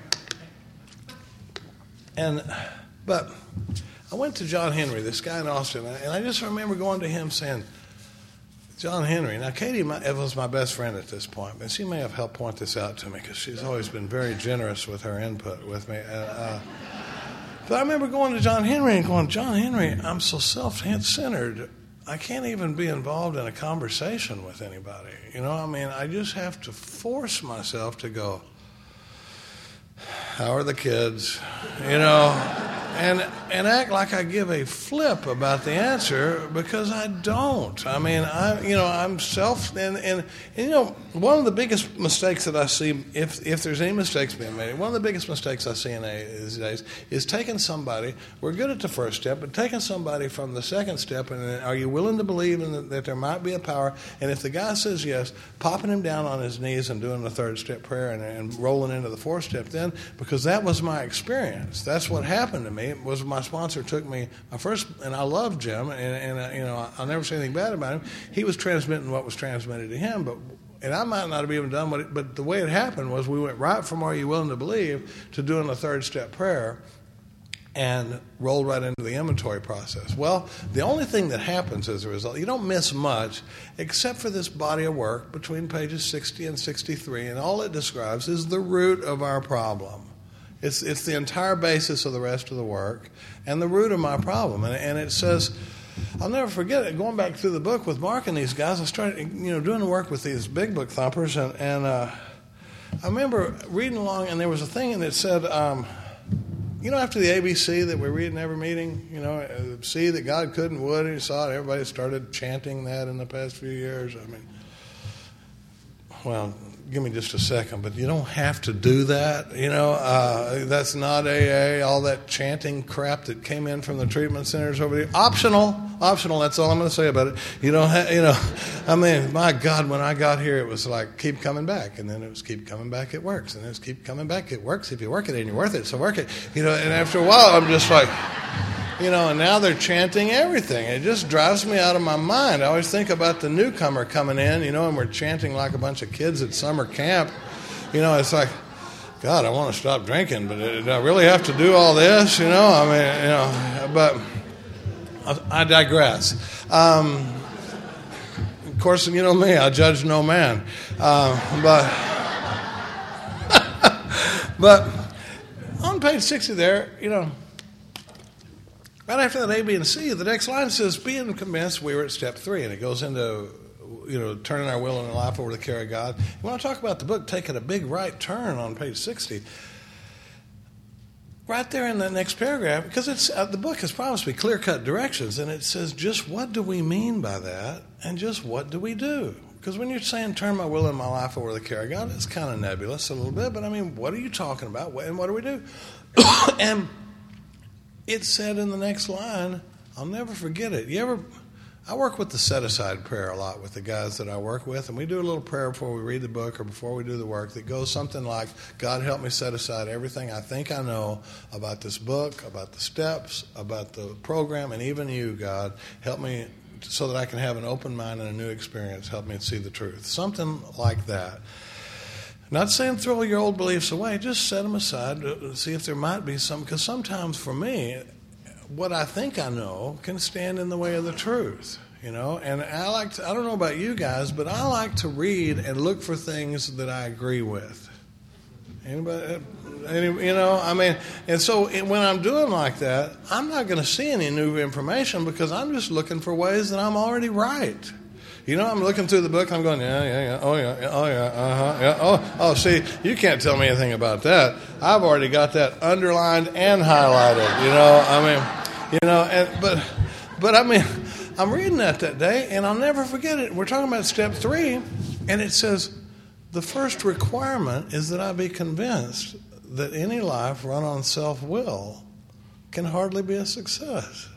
but I went to John Henry, this guy in Austin, and I just remember going to him saying, "John Henry." Now, Katie was my best friend at this point, but she may have helped point this out to me because she's always been very generous with her input with me. But I remember going to John Henry and going, "John Henry, I'm so self-centered. I can't even be involved in a conversation with anybody. You know, I mean, I just have to force myself to go, how are the kids? You know, and act like I give a flip about the answer, because I don't. I mean, I'm self, and you know, one of the biggest mistakes that I see, if there's any mistakes being made, one of the biggest mistakes I see in these days is taking somebody, we're good at the first step, but taking somebody from the second step, and are you willing to believe that there might be a power? And if the guy says yes, popping him down on his knees and doing the third step prayer and rolling into the fourth step then, because that was my experience. That's what happened to me. It was my sponsor took me, and I love Jim, and you know, I'll never say anything bad about him. He was transmitting what was transmitted to him, and I might not have even done what but the way it happened was we went right from "Are you willing to believe" to doing the third step prayer, and rolled right into the inventory process. Well, the only thing that happens as a result, you don't miss much, except for this body of work between pages 60 and 63, and all it describes is the root of our problem. It's the entire basis of the rest of the work and the root of my problem. And it says, I'll never forget it. Going back through the book with Mark and these guys, I started, doing the work with these big book thumpers, and I remember reading along, and there was a thing, and it said, after the ABC that we read in every meeting, see that God could and would, and you saw it. Everybody started chanting that in the past few years. Give me just a second, but you don't have to do that. That's not AA, all that chanting crap that came in from the treatment centers over there. Optional, that's all I'm going to say about it. My God, when I got here, it was like, keep coming back. And then it was keep coming back, it works. And it was keep coming back, it works. If you work it and you're worth it, so work it. And after a while, I'm just like... and now they're chanting everything. It just drives me out of my mind. I always think about the newcomer coming in, and we're chanting like a bunch of kids at summer camp. It's like, God, I want to stop drinking, but do I really have to do all this? But I digress. Of course, me, I judge no man. But on page 60 there, right after that A, B, and C, the next line says, being convinced we were at step 3, and it goes into, turning our will and our life over to the care of God. When I talk about the book taking a big right turn on page 60, right there in the next paragraph, because it's the book has promised me clear-cut directions, and it says just what do we mean by that, and just what do we do? Because when you're saying turn my will and my life over to the care of God, it's kind of nebulous a little bit, but what are you talking about, and what do we do? And it said in the next line, I'll never forget it. I work with the set-aside prayer a lot with the guys that I work with, and we do a little prayer before we read the book or before we do the work that goes something like, God, help me set aside everything I think I know about this book, about the steps, about the program, and even you, God. Help me so that I can have an open mind and a new experience. Help me see the truth. Something like that. Not saying throw your old beliefs away, just set them aside to see if there might be some, because sometimes for me, what I think I know can stand in the way of the truth, and I don't know about you guys, but I like to read and look for things that I agree with. Anybody, and so when I'm doing like that, I'm not going to see any new information because I'm just looking for ways that I'm already right. I'm looking through the book, I'm going, yeah, oh, yeah, yeah, see, you can't tell me anything about that. I've already got that underlined and highlighted, I'm reading that day, and I'll never forget it. We're talking about step 3, and it says, the first requirement is that I be convinced that any life run on self-will can hardly be a success.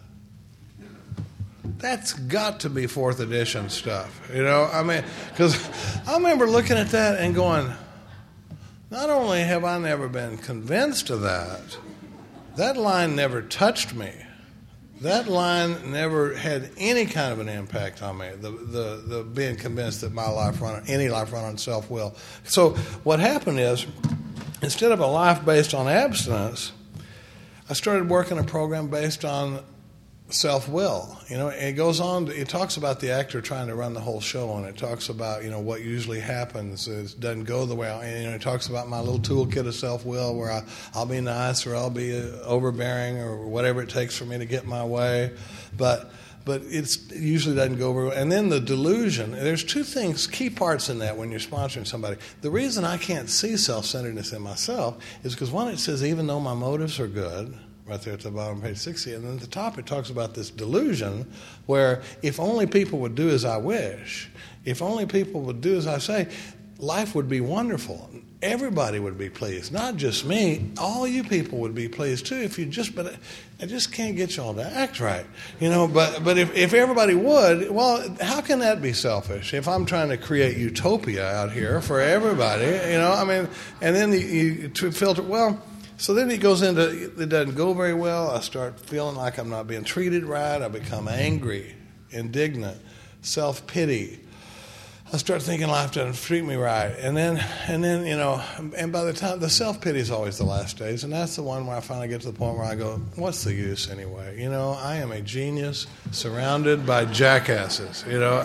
That's got to be 4th edition stuff, because I remember looking at that and going, not only have I never been convinced of that line never touched me. That line never had any kind of an impact on me, the being convinced that any life run on self-will. So what happened is, instead of a life based on abstinence, I started working a program based on self-will. It goes on, it talks about the actor trying to run the whole show, and it talks about, what usually happens. It doesn't go the way it talks about my little toolkit of self-will where I'll be nice or I'll be overbearing or whatever it takes for me to get my way. But it usually doesn't go over. And then the delusion, there's 2 things, key parts in that when you're sponsoring somebody. The reason I can't see self-centeredness in myself is because, one, it says even though my motives are good, right there at the bottom of page 60. And then at the top it talks about this delusion where if only people would do as I wish, if only people would do as I say, life would be wonderful. Everybody would be pleased. Not just me. All you people would be pleased too but I just can't get y'all to act right. But if everybody would, well, how can that be selfish? If I'm trying to create utopia out here for everybody, and then you filter, well, so then it goes into, it doesn't go very well. I start feeling like I'm not being treated right. I become angry, indignant, self-pity. I start thinking life doesn't treat me right. And then and by the time, the self-pity is always the last stage. And that's the one where I finally get to the point where I go, what's the use anyway? I am a genius surrounded by jackasses,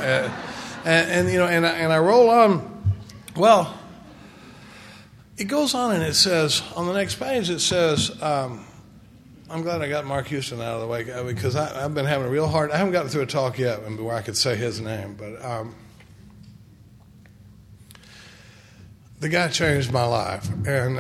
and I roll on. Well, it goes on and it says, on the next page, it says, I'm glad I got Mark Houston out of the way because I've been having a real hard. I haven't gotten through a talk yet where I could say his name, but the guy changed my life, and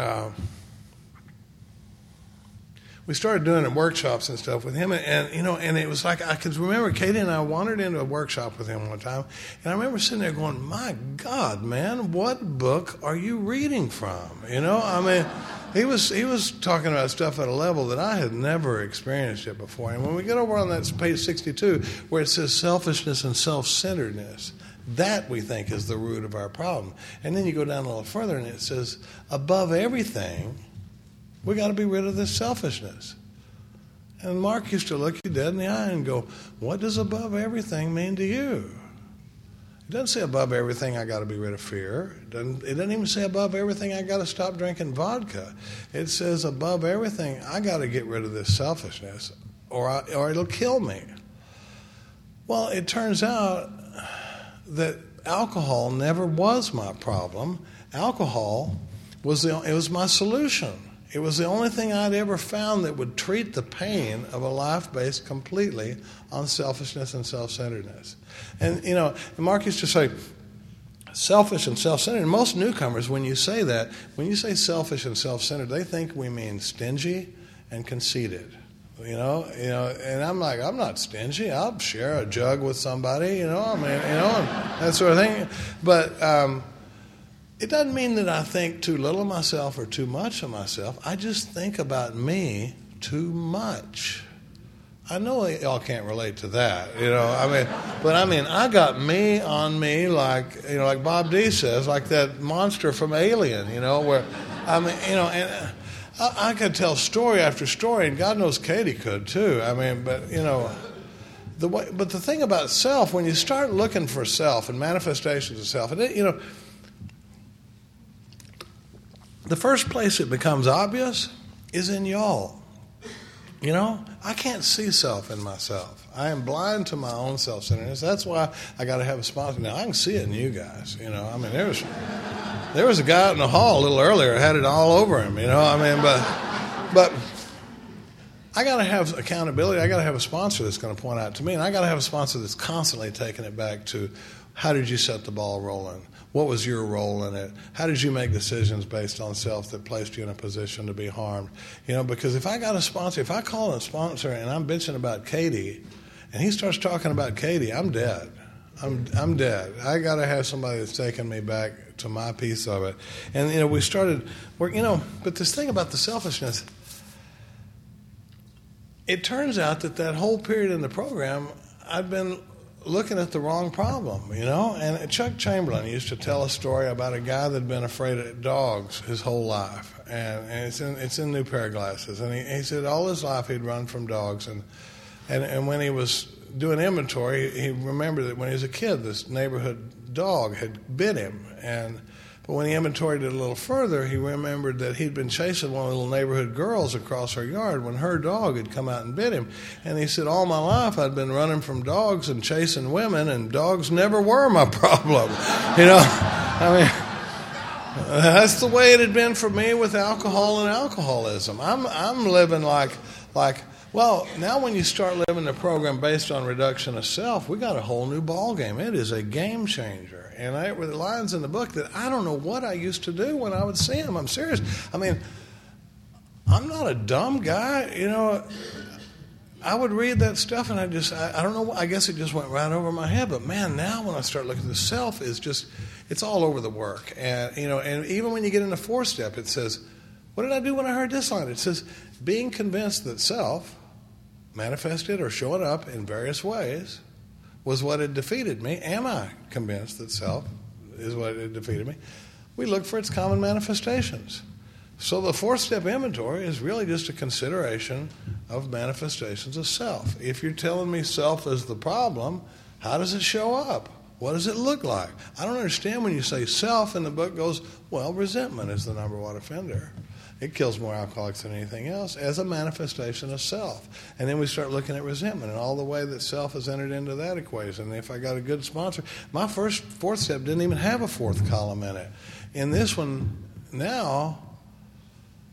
we started doing workshops and stuff with him, and it was like I could remember Katie and I wandered into a workshop with him one time, and I remember sitting there going, "My God, man, what book are you reading from?" I mean, he was talking about stuff at a level that I had never experienced it before. And when we get over on that page 62, where it says selfishness and self-centeredness, that we think is the root of our problem. And then you go down a little further, and it says, above everything, we got to be rid of this selfishness. And Mark used to look you dead in the eye and go, "What does above everything mean to you?" It doesn't say above everything I got to be rid of fear. It doesn't even say above everything I got to stop drinking vodka. It says above everything I got to get rid of this selfishness, or it'll kill me. Well, it turns out that alcohol never was my problem. Alcohol was my solution. It was the only thing I'd ever found that would treat the pain of a life based completely on selfishness and self-centeredness. And, Mark used to say, selfish and self-centered. And most newcomers, when you say selfish and self-centered, they think we mean stingy and conceited. And I'm like, I'm not stingy. I'll share a jug with somebody, and that sort of thing. But it doesn't mean that I think too little of myself or too much of myself. I just think about me too much. I know y'all can't relate to that, but I got me on me like Bob D says, like that monster from Alien, where, and I could tell story after story, and God knows Katie could too. But the thing about self, when you start looking for self and manifestations of self, the first place it becomes obvious is in y'all. I can't see self in myself. I am blind to my own self-centeredness. That's why I got to have a sponsor. Now, I can see it in you guys. There was a guy out in the hall a little earlier who had it all over him, but I got to have accountability. I got to have a sponsor that's going to point out to me, and I got to have a sponsor that's constantly taking it back to, how did you set the ball rolling? What was your role in it? How did you make decisions based on self that placed you in a position to be harmed? Because if I got a sponsor, if I call a sponsor and I'm bitching about Katie, and he starts talking about Katie, I'm dead. I'm dead. I got to have somebody that's taking me back to my piece of it. And we started, but this thing about the selfishness, it turns out that whole period in the program, I'd been looking at the wrong problem, And Chuck Chamberlain used to tell a story about a guy that'd been afraid of dogs his whole life, and it's in New Pair of Glasses. And he said all his life he'd run from dogs, and when he was doing inventory, he remembered that when he was a kid, this neighborhood dog had bit him, but when he inventoried it a little further, he remembered that he'd been chasing one of the little neighborhood girls across her yard when her dog had come out and bit him. And he said, all my life I'd been running from dogs and chasing women, and dogs never were my problem. That's the way it had been for me with alcohol and alcoholism. I'm living like, well, now when you start living the program based on reduction of self, we got a whole new ball game. It is a game changer. And there were lines in the book that I don't know what I used to do when I would see them. I'm serious. I'm not a dumb guy. I would read that stuff and I don't know, I guess it just went right over my head. But man, now when I start looking at the self, it's all over the work. And, and even when you get into 4-step, it says, what did I do when I heard this line? It says, being convinced that self manifested or showing up in various ways was what had defeated me. Am I convinced that self is what had defeated me? We look for its common manifestations. So the 4-step inventory is really just a consideration of manifestations of self. If you're telling me self is the problem, how does it show up? What does it look like? I don't understand when you say self and the book goes, well, resentment is the number one offender. It kills more alcoholics than anything else as a manifestation of self. And then we start looking at resentment and all the way that self has entered into that equation. And if I got a good sponsor, my first 4th step didn't even have a 4th column in it. In this one now,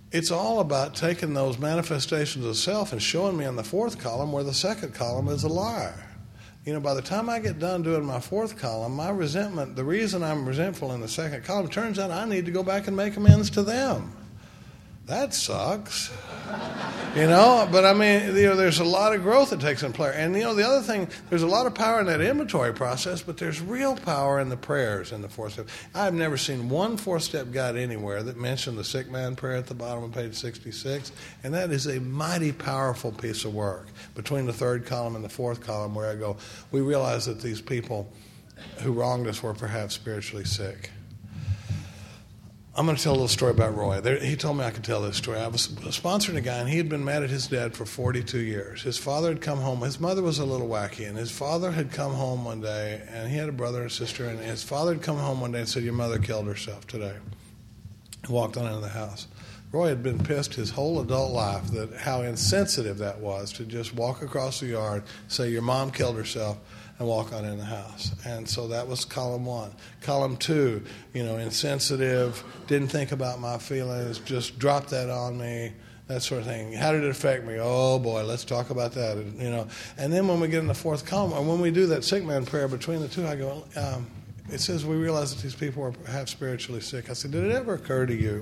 it's all about taking those manifestations of self and showing me in the fourth column where the second column is a liar. By the time I get done doing my fourth column, my resentment, the reason I'm resentful in the second column, turns out I need to go back and make amends to them. That sucks. But I mean, there's a lot of growth that takes place. And, the other thing, there's a lot of power in that inventory process, but there's real power in the prayers in the fourth step. I've never seen one fourth-step guide anywhere that mentioned the sick man prayer at the bottom of page 66, and that is a mighty powerful piece of work between the third column and the fourth column where I go, we realize that these people who wronged us were perhaps spiritually sick. I'm going to tell a little story about Roy. He told me I could tell this story. I was sponsoring a guy, and he had been mad at his dad for 42 years. His father had come home. His mother was a little wacky, and his father had come home one day, and he had a brother and a sister, and his father had come home one day and said, your mother killed herself today. He walked on into the house. Roy had been pissed his whole adult life that how insensitive that was to just walk across the yard, say your mom killed herself, and walk on in the house. And so that was column one. Column two, insensitive, didn't think about my feelings, just dropped that on me, that sort of thing. How did it affect me? Oh, boy, let's talk about that, And then when we get in the fourth column, or when we do that sick man prayer between the two, I go, it says we realize that these people are perhaps spiritually sick. I said, did it ever occur to you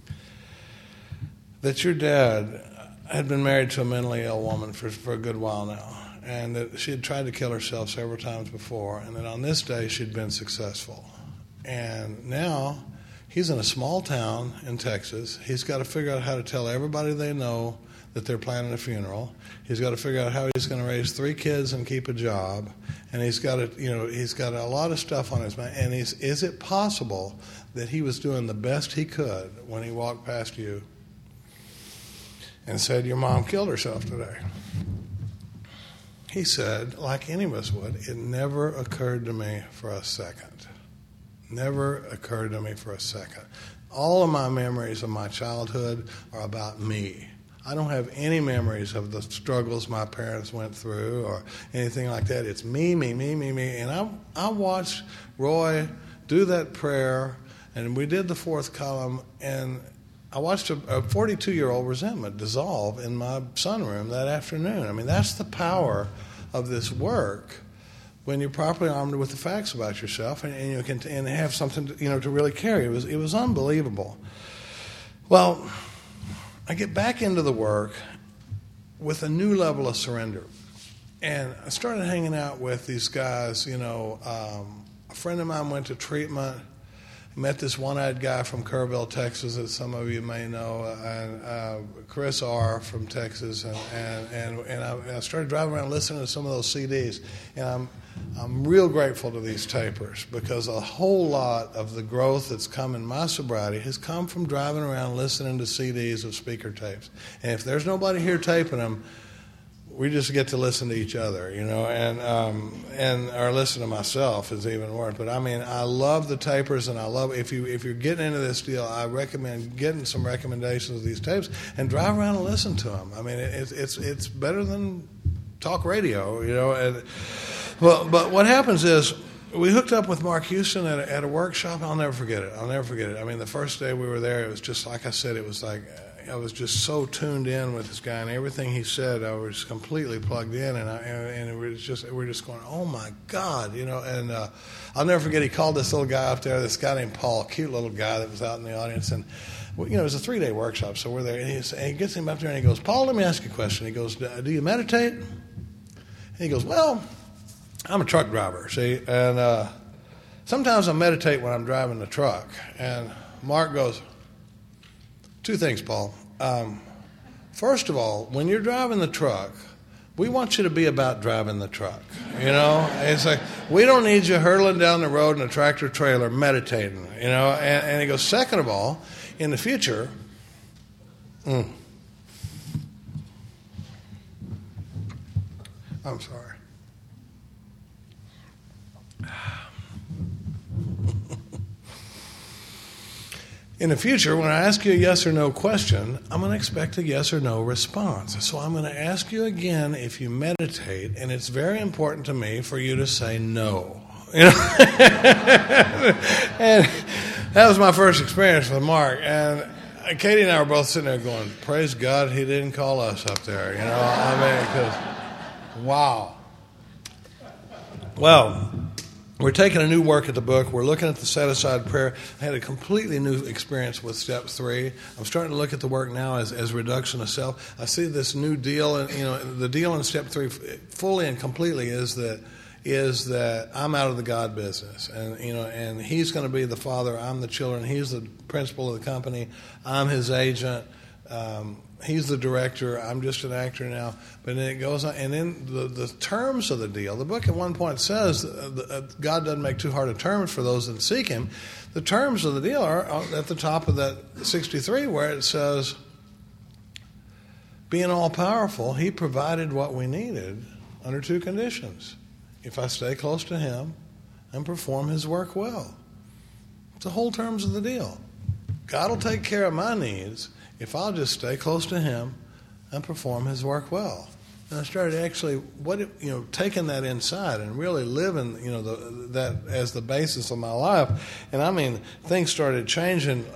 that your dad had been married to a mentally ill woman for a good while now, and that she had tried to kill herself several times before, and that on this day she'd been successful. And now he's in a small town in Texas. He's got to figure out how to tell everybody they know that they're planning a funeral. He's got to figure out how he's going to raise 3 kids and keep a job. And he's got a lot of stuff on his mind. And is it possible that he was doing the best he could when he walked past you and said, your mom killed herself today? He said, like any of us would, it never occurred to me for a second. Never occurred to me for a second. All of my memories of my childhood are about me. I don't have any memories of the struggles my parents went through or anything like that. It's me. And I watched Roy do that prayer, and we did the fourth column, and I watched a 42-year-old resentment dissolve in my sunroom that afternoon. I mean, that's the power of this work when you're properly armed with the facts about yourself and you can and have something to really carry. It was unbelievable. Well, I get back into the work with a new level of surrender, and I started hanging out with these guys. A friend of mine went to treatment. Met this one-eyed guy from Kerrville, Texas, that some of you may know, and Chris R. from Texas, and I started driving around listening to some of those CDs, and I'm real grateful to these tapers because a whole lot of the growth that's come in my sobriety has come from driving around listening to CDs of speaker tapes, and if there's nobody here taping them, we just get to listen to each other, and or listen to myself is even worse. But I mean, I love the tapers, and I love if you're getting into this deal, I recommend getting some recommendations of these tapes and drive around and listen to them. I mean, it's better than talk radio, But what happens is we hooked up with Mark Houston at a workshop. I'll never forget it. I mean, the first day we were there, it was just like I said. It was like I was just so tuned in with this guy, and everything he said, I was completely plugged in, and we're just going, oh my God, And I'll never forget, he called this little guy up there, this guy named Paul, cute little guy that was out in the audience, and it was a 3-day workshop, so we're there, and he gets him up there, and he goes, Paul, let me ask you a question. He goes, do you meditate? And he goes, well, I'm a truck driver, see, and sometimes I meditate when I'm driving the truck. And Mark goes, 2 things, Paul. First of all, when you're driving the truck, we want you to be about driving the truck. It's like, we don't need you hurtling down the road in a tractor trailer meditating, And he goes, second of all, in the future, I'm sorry. In the future, when I ask you a yes or no question, I'm going to expect a yes or no response. So I'm going to ask you again if you meditate, and it's very important to me for you to say no. And that was my first experience with Mark. And Katie and I were both sitting there going, praise God he didn't call us up there, you know. I mean, because, wow. Well, we're taking a new work at the book. We're looking at the set-aside prayer. I had a completely new experience with step 3. I'm starting to look at the work now as reduction of self. I see this new deal, and the deal in step 3 fully and completely is that I'm out of the God business, and He's going to be the Father. I'm the children. He's the principal of the company. I'm His agent. He's the director. I'm just an actor now. But then it goes on, and then the terms of the deal. The book at one point says God doesn't make too hard of terms for those that seek Him. The terms of the deal are at the top of that 63, where it says, being all powerful, He provided what we needed under 2 conditions. If I stay close to Him and perform His work well. It's the whole terms of the deal. God will take care of my needs if I'll just stay close to Him and perform His work well. And I started actually, taking that inside and really living, that as the basis of my life. And I mean, things started changing.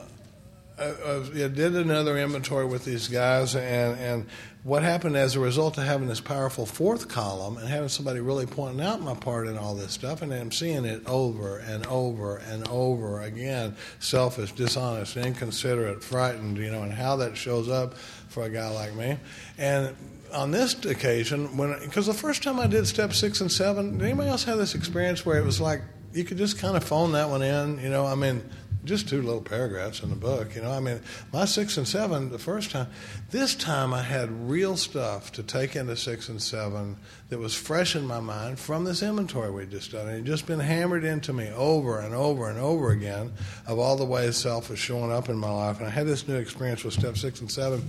I did another inventory with these guys, and what happened as a result of having this powerful 4th column and having somebody really pointing out my part in all this stuff, and I'm seeing it over and over and over again, selfish, dishonest, inconsiderate, frightened, and how that shows up for a guy like me. And on this occasion, because the first time I did step 6 and 7, did anybody else have this experience where it was like you could just kind of phone that one in, just 2 little paragraphs in the book, my 6 and 7 the first time. This time I had real stuff to take into 6 and 7 that was fresh in my mind from this inventory we'd just done. And it had just been hammered into me over and over and over again of all the ways self was showing up in my life. And I had this new experience with step 6 and 7.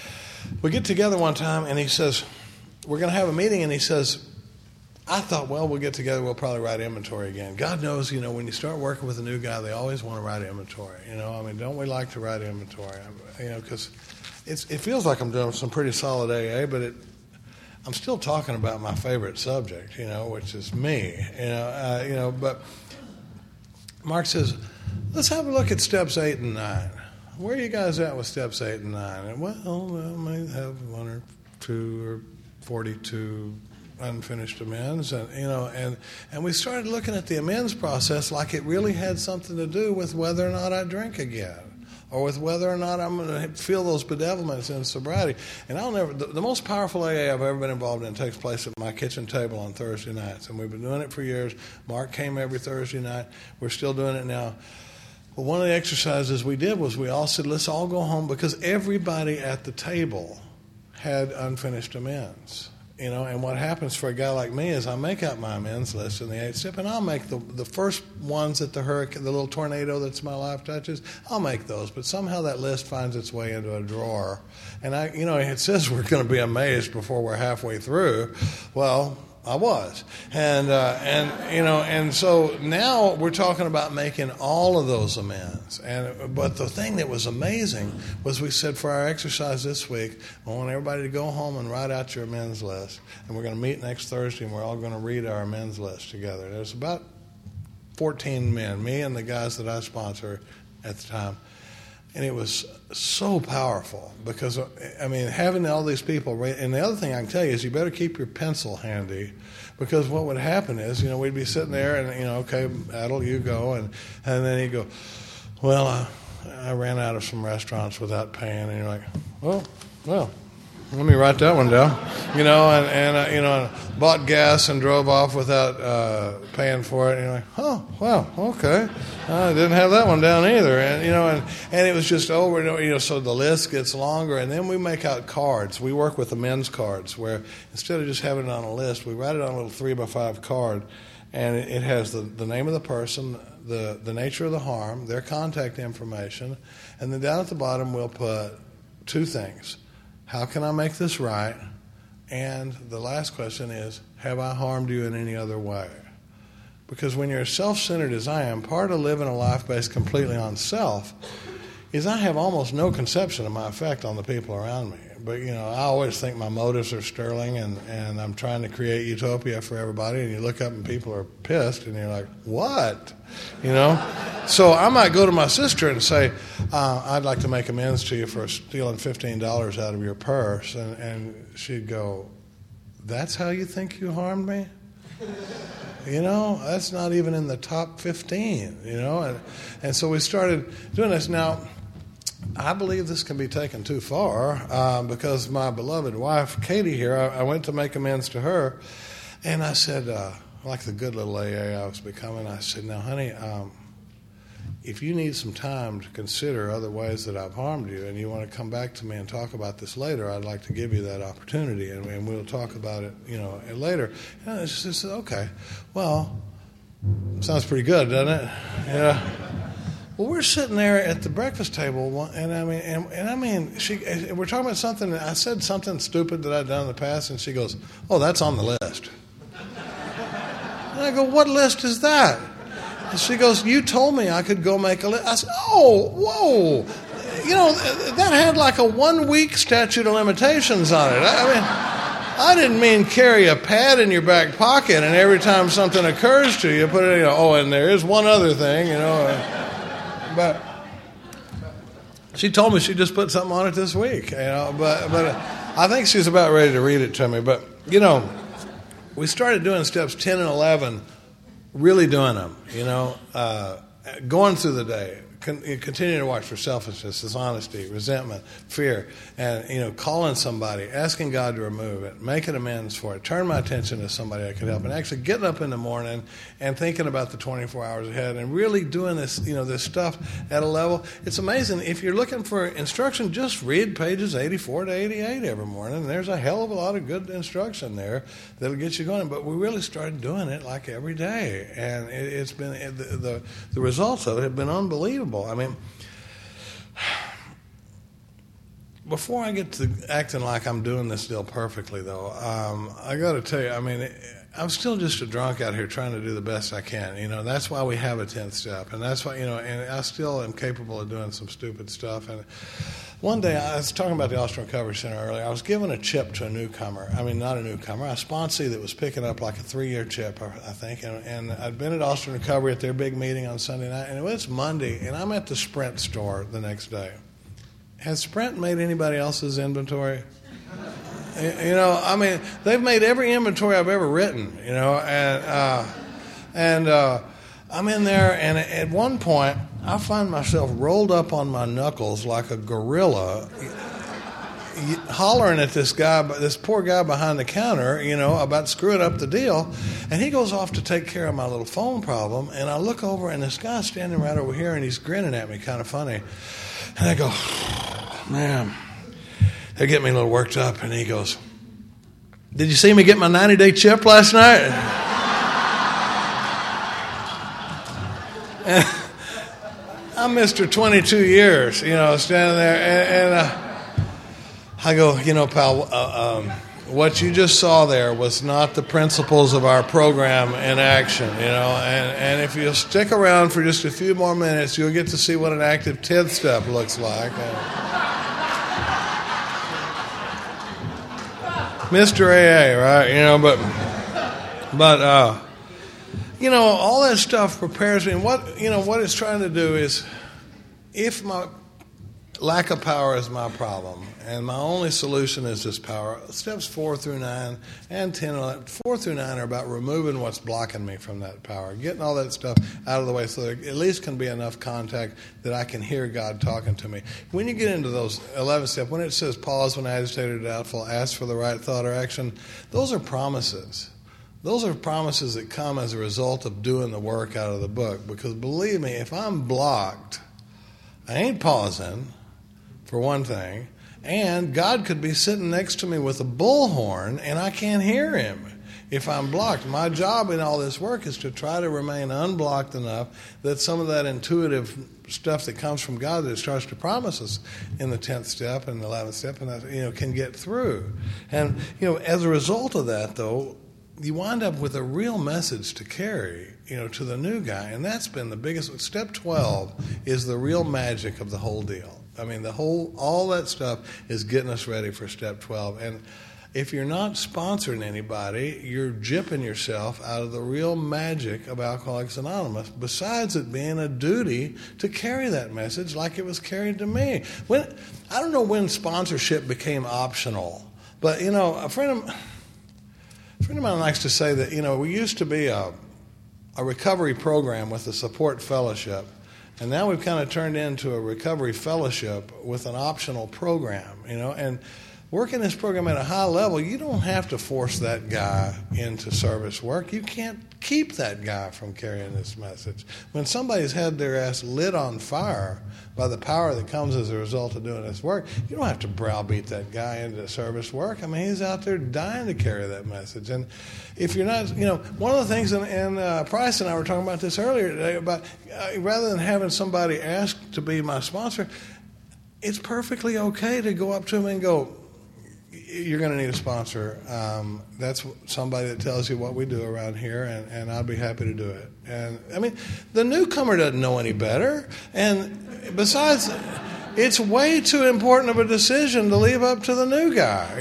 We get together one time, and he says, we're going to have a meeting, and he says, I thought, well, we'll get together, we'll probably write inventory again. God knows, when you start working with a new guy, they always want to write inventory. Don't we like to write inventory? Because it feels like I'm doing some pretty solid AA, but I'm still talking about my favorite subject, which is me. But Mark says, let's have a look at steps 8 and 9. Where are you guys at with steps 8 and 9? And well, I may have 1 or 2 or 42 unfinished amends, and we started looking at the amends process like it really had something to do with whether or not I drink again, or with whether or not I'm going to feel those bedevilments in sobriety. And the most powerful AA I've ever been involved in takes place at my kitchen table on Thursday nights, and we've been doing it for years. Mark came every Thursday night. We're still doing it now. But one of the exercises we did was we all said, let's all go home, because everybody at the table had unfinished amends. And what happens for a guy like me is I make out my amends list in the 8th step, and I'll make the first ones that the hurricane, the little tornado that's my life touches, I'll make those. But somehow that list finds its way into a drawer. And it says we're going to be amazed before we're halfway through. Well, I was. And so now we're talking about making all of those amends. But the thing that was amazing was we said for our exercise this week, I want everybody to go home and write out your amends list. And we're going to meet next Thursday, and we're all going to read our amends list together. There's about 14 men, me and the guys that I sponsor at the time. And it was so powerful because, having all these people. And the other thing I can tell you is you better keep your pencil handy, because what would happen is, we'd be sitting there and, okay, Adel, you go. And then he'd go, well, I ran out of some restaurants without paying. And you're like, well, let me write that one down. And bought gas and drove off without paying for it. And you're like, oh, well, okay. I didn't have that one down either. And it was just over and over, so the list gets longer. And then we make out cards. We work with amends cards where instead of just having it on a list, we write it on a little 3x5 card. And it has the name of the person, the nature of the harm, their contact information. And then down at the bottom, we'll put 2 things. How can I make this right? And the last question is, have I harmed you in any other way? Because when you're as self-centered as I am, part of living a life based completely on self is I have almost no conception of my effect on the people around me. But, I always think my motives are sterling, and I'm trying to create utopia for everybody, and you look up and people are pissed, and you're like, what? So I might go to my sister and say, I'd like to make amends to you for stealing $15 out of your purse. And she'd go, that's how you think you harmed me? That's not even in the top 15, And so we started doing this. Now, I believe this can be taken too far because my beloved wife, Katie here, I went to make amends to her, and I said, like the good little AA I was becoming, I said, now, honey, if you need some time to consider other ways that I've harmed you and you want to come back to me and talk about this later, I'd like to give you that opportunity, and we'll talk about it, later. And she said, okay, well, sounds pretty good, doesn't it? Yeah. Well, we're sitting there at the breakfast table, and I mean, we're talking about something. I said something stupid that I'd done in the past, and she goes, "Oh, that's on the list." And I go, "What list is that?" And she goes, "You told me I could go make a list." I said, "Oh, whoa, that had like a 1-week statute of limitations on it." I didn't mean carry a pad in your back pocket, and every time something occurs to you, put it in. Oh, and there is one other thing, But she told me she just put something on it this week, But I think she's about ready to read it to me. But we started doing steps 10 and 11, really doing them. Going through the day, continue to watch for selfishness, dishonesty, resentment, fear, and calling somebody, asking God to remove it, making amends for it, turn my attention to somebody I could help, and actually getting up in the morning and thinking about the 24 hours ahead, and really doing this, this stuff at a level. It's amazing. If you're looking for instruction, just read pages 84 to 88 every morning. There's a hell of a lot of good instruction there that'll get you going. But we really started doing it like every day, and it's been the results of it have been unbelievable. I mean, before I get to acting like I'm doing this deal perfectly, though, I got to tell you, I'm still just a drunk out here trying to do the best I can. That's why we have a 10th step, and that's why, and I still am capable of doing some stupid stuff. And one day, I was talking about the Austin Recovery Center earlier. I was giving a chip to a newcomer. Not a newcomer, a sponsee that was picking up like a 3-year chip, I think. And I'd been at Austin Recovery at their big meeting on Sunday night, and it was Monday, and I'm at the Sprint store the next day. Has Sprint made anybody else's inventory? They've made every inventory I've ever written, and I'm in there, and at one point, I find myself rolled up on my knuckles like a gorilla, hollering at this poor guy behind the counter, about screwing up the deal, and he goes off to take care of my little phone problem, and I look over, and this guy's standing right over here, and he's grinning at me kind of funny, and I go, man, they get me a little worked up, and he goes, did you see me get my 90-day chip last night? And I'm Mr. 22 years, standing there, and I go, pal, what you just saw there was not the principles of our program in action, and if you'll stick around for just a few more minutes, you'll get to see what an active 10th step looks like. Mr. AA, right? But all that stuff prepares me. And what it's trying to do is, if my lack of power is my problem, and my only solution is this power, steps 4 through 9 and 10 and 11, 4 through 9 are about removing what's blocking me from that power, getting all that stuff out of the way so there at least can be enough contact that I can hear God talking to me. When you get into those 11 steps, when it says pause when agitated or doubtful, ask for the right thought or action, those are promises. Those are promises that come as a result of doing the work out of the book. Because believe me, if I'm blocked, I ain't pausing, for one thing, and God could be sitting next to me with a bullhorn, and I can't hear him if I'm blocked. My job in all this work is to try to remain unblocked enough that some of that intuitive stuff that comes from God that starts to promise us in the 10th step and the 11th step, and can get through. And as a result of that, though, you wind up with a real message to carry, to the new guy, and that's been the biggest. Step 12 is the real magic of the whole deal. I mean, all that stuff is getting us ready for step 12. And if you're not sponsoring anybody, you're gypping yourself out of the real magic of Alcoholics Anonymous, besides it being a duty to carry that message like it was carried to me. I don't know when sponsorship became optional, but, a friend of mine likes to say that, we used to be a recovery program with a support fellowship, and now we've kind of turned into a recovery fellowship with an optional program, and working this program at a high level, you don't have to force that guy into service work. You can't keep that guy from carrying this message. When somebody's had their ass lit on fire by the power that comes as a result of doing this work, you don't have to browbeat that guy into service work. I mean, he's out there dying to carry that message. And if you're not, one of the things, and Price and I were talking about this earlier today, about rather than having somebody ask to be my sponsor, it's perfectly okay to go up to him and go, you're going to need a sponsor. That's somebody that tells you what we do around here, and I'll be happy to do it. And, I mean, the newcomer doesn't know any better. And besides, it's way too important of a decision to leave up to the new guy.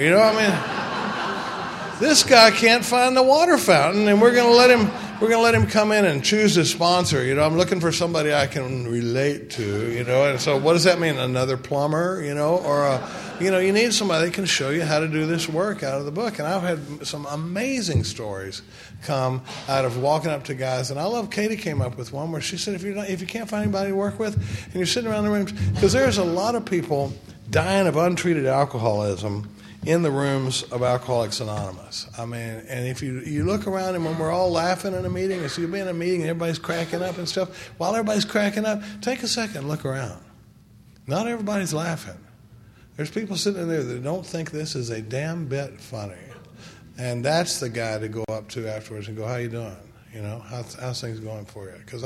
This guy can't find the water fountain, and we're going to let him come in and choose his sponsor. I'm looking for somebody I can relate to, And so what does that mean? Another plumber, or you need somebody that can show you how to do this work out of the book. And I've had some amazing stories come out of walking up to guys. And I love Katie came up with one where she said, if you can't find anybody to work with, and you're sitting around the rooms, because there's a lot of people dying of untreated alcoholism in the rooms of Alcoholics Anonymous. I mean, and if you look around, and when we're all laughing in a meeting, and so you'll be in a meeting and everybody's cracking up and stuff, while everybody's cracking up, take a second and look around. Not everybody's laughing. There's people sitting in there that don't think this is a damn bit funny. And that's the guy to go up to afterwards and go, how you doing? How's things going for you? Because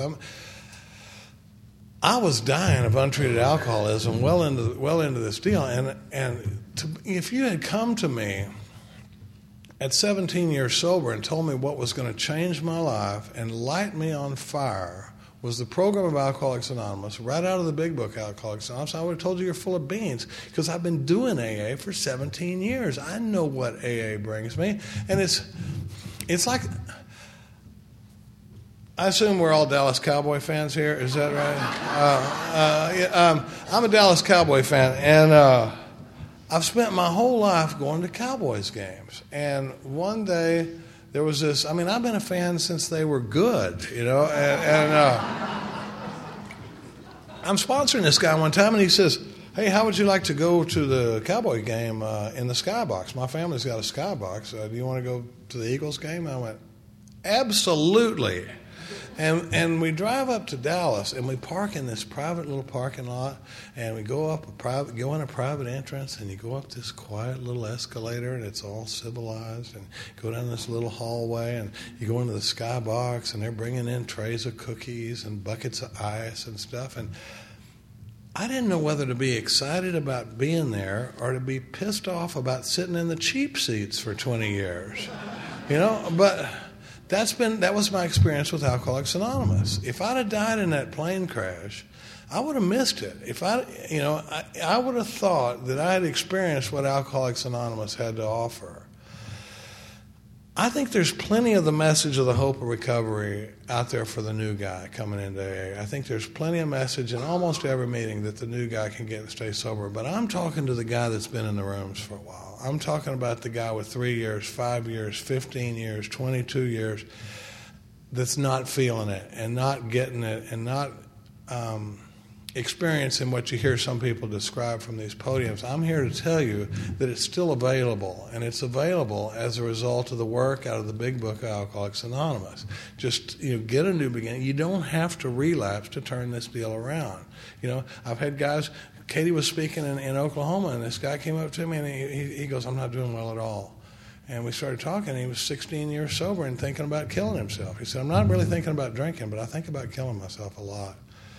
I was dying of untreated alcoholism well into this deal, and if you had come to me at 17 years sober and told me what was going to change my life and light me on fire was the program of Alcoholics Anonymous, right out of the big book, Alcoholics Anonymous, I would have told you you're full of beans, because I've been doing AA for 17 years. I know what AA brings me, and it's like, I assume we're all Dallas Cowboy fans here. Is that right? I'm a Dallas Cowboy fan, and I've spent my whole life going to Cowboys games. And one day there was this, I've been a fan since they were good, and I'm sponsoring this guy one time, and he says, hey, how would you like to go to the Cowboy game in the Skybox? My family's got a Skybox. Do you want to go to the Eagles game? I went, absolutely. And we drive up to Dallas, and we park in this private little parking lot, and we go in a private entrance, and you go up this quiet little escalator, and it's all civilized, and go down this little hallway, and you go into the Skybox, and they're bringing in trays of cookies and buckets of ice and stuff, and I didn't know whether to be excited about being there or to be pissed off about sitting in the cheap seats for 20 years, but that was my experience with Alcoholics Anonymous. If I'd have died in that plane crash, I would have missed it. If I would have thought that I had experienced what Alcoholics Anonymous had to offer. I think there's plenty of the message of the hope of recovery out there for the new guy coming into AA. I think there's plenty of message in almost every meeting that the new guy can get and stay sober. But I'm talking to the guy that's been in the rooms for a while. I'm talking about the guy with 3 years, 5 years, 15 years, 22 years that's not feeling it and not getting it and not experiencing what you hear some people describe from these podiums. I'm here to tell you that it's still available, and it's available as a result of the work out of the big book of Alcoholics Anonymous. Just get a new beginning. You don't have to relapse to turn this deal around. I've had guys. Katie was speaking in Oklahoma, and this guy came up to me, and he goes, "I'm not doing well at all." And we started talking, and he was 16 years sober and thinking about killing himself. He said, "I'm not really thinking about drinking, but I think about killing myself a lot."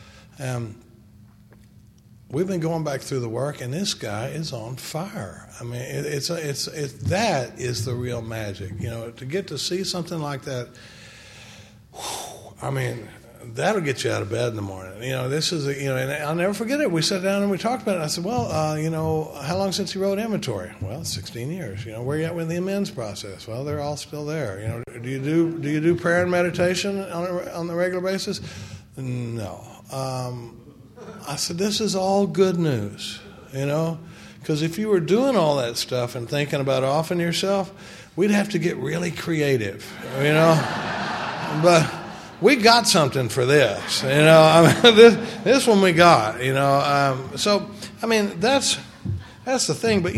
We've been going back through the work, and this guy is on fire. That is the real magic. To get to see something like that, that'll get you out of bed in the morning. This is, and I'll never forget it. We sat down and we talked about it. I said, well, how long since you wrote Inventory? Well, 16 years. Where you at with the amends process? Well, they're all still there. Do you do prayer and meditation on the regular basis? No. I said, this is all good news, because if you were doing all that stuff and thinking about offing yourself, we'd have to get really creative, But we got something for this, this one we got, So, that's the thing. But,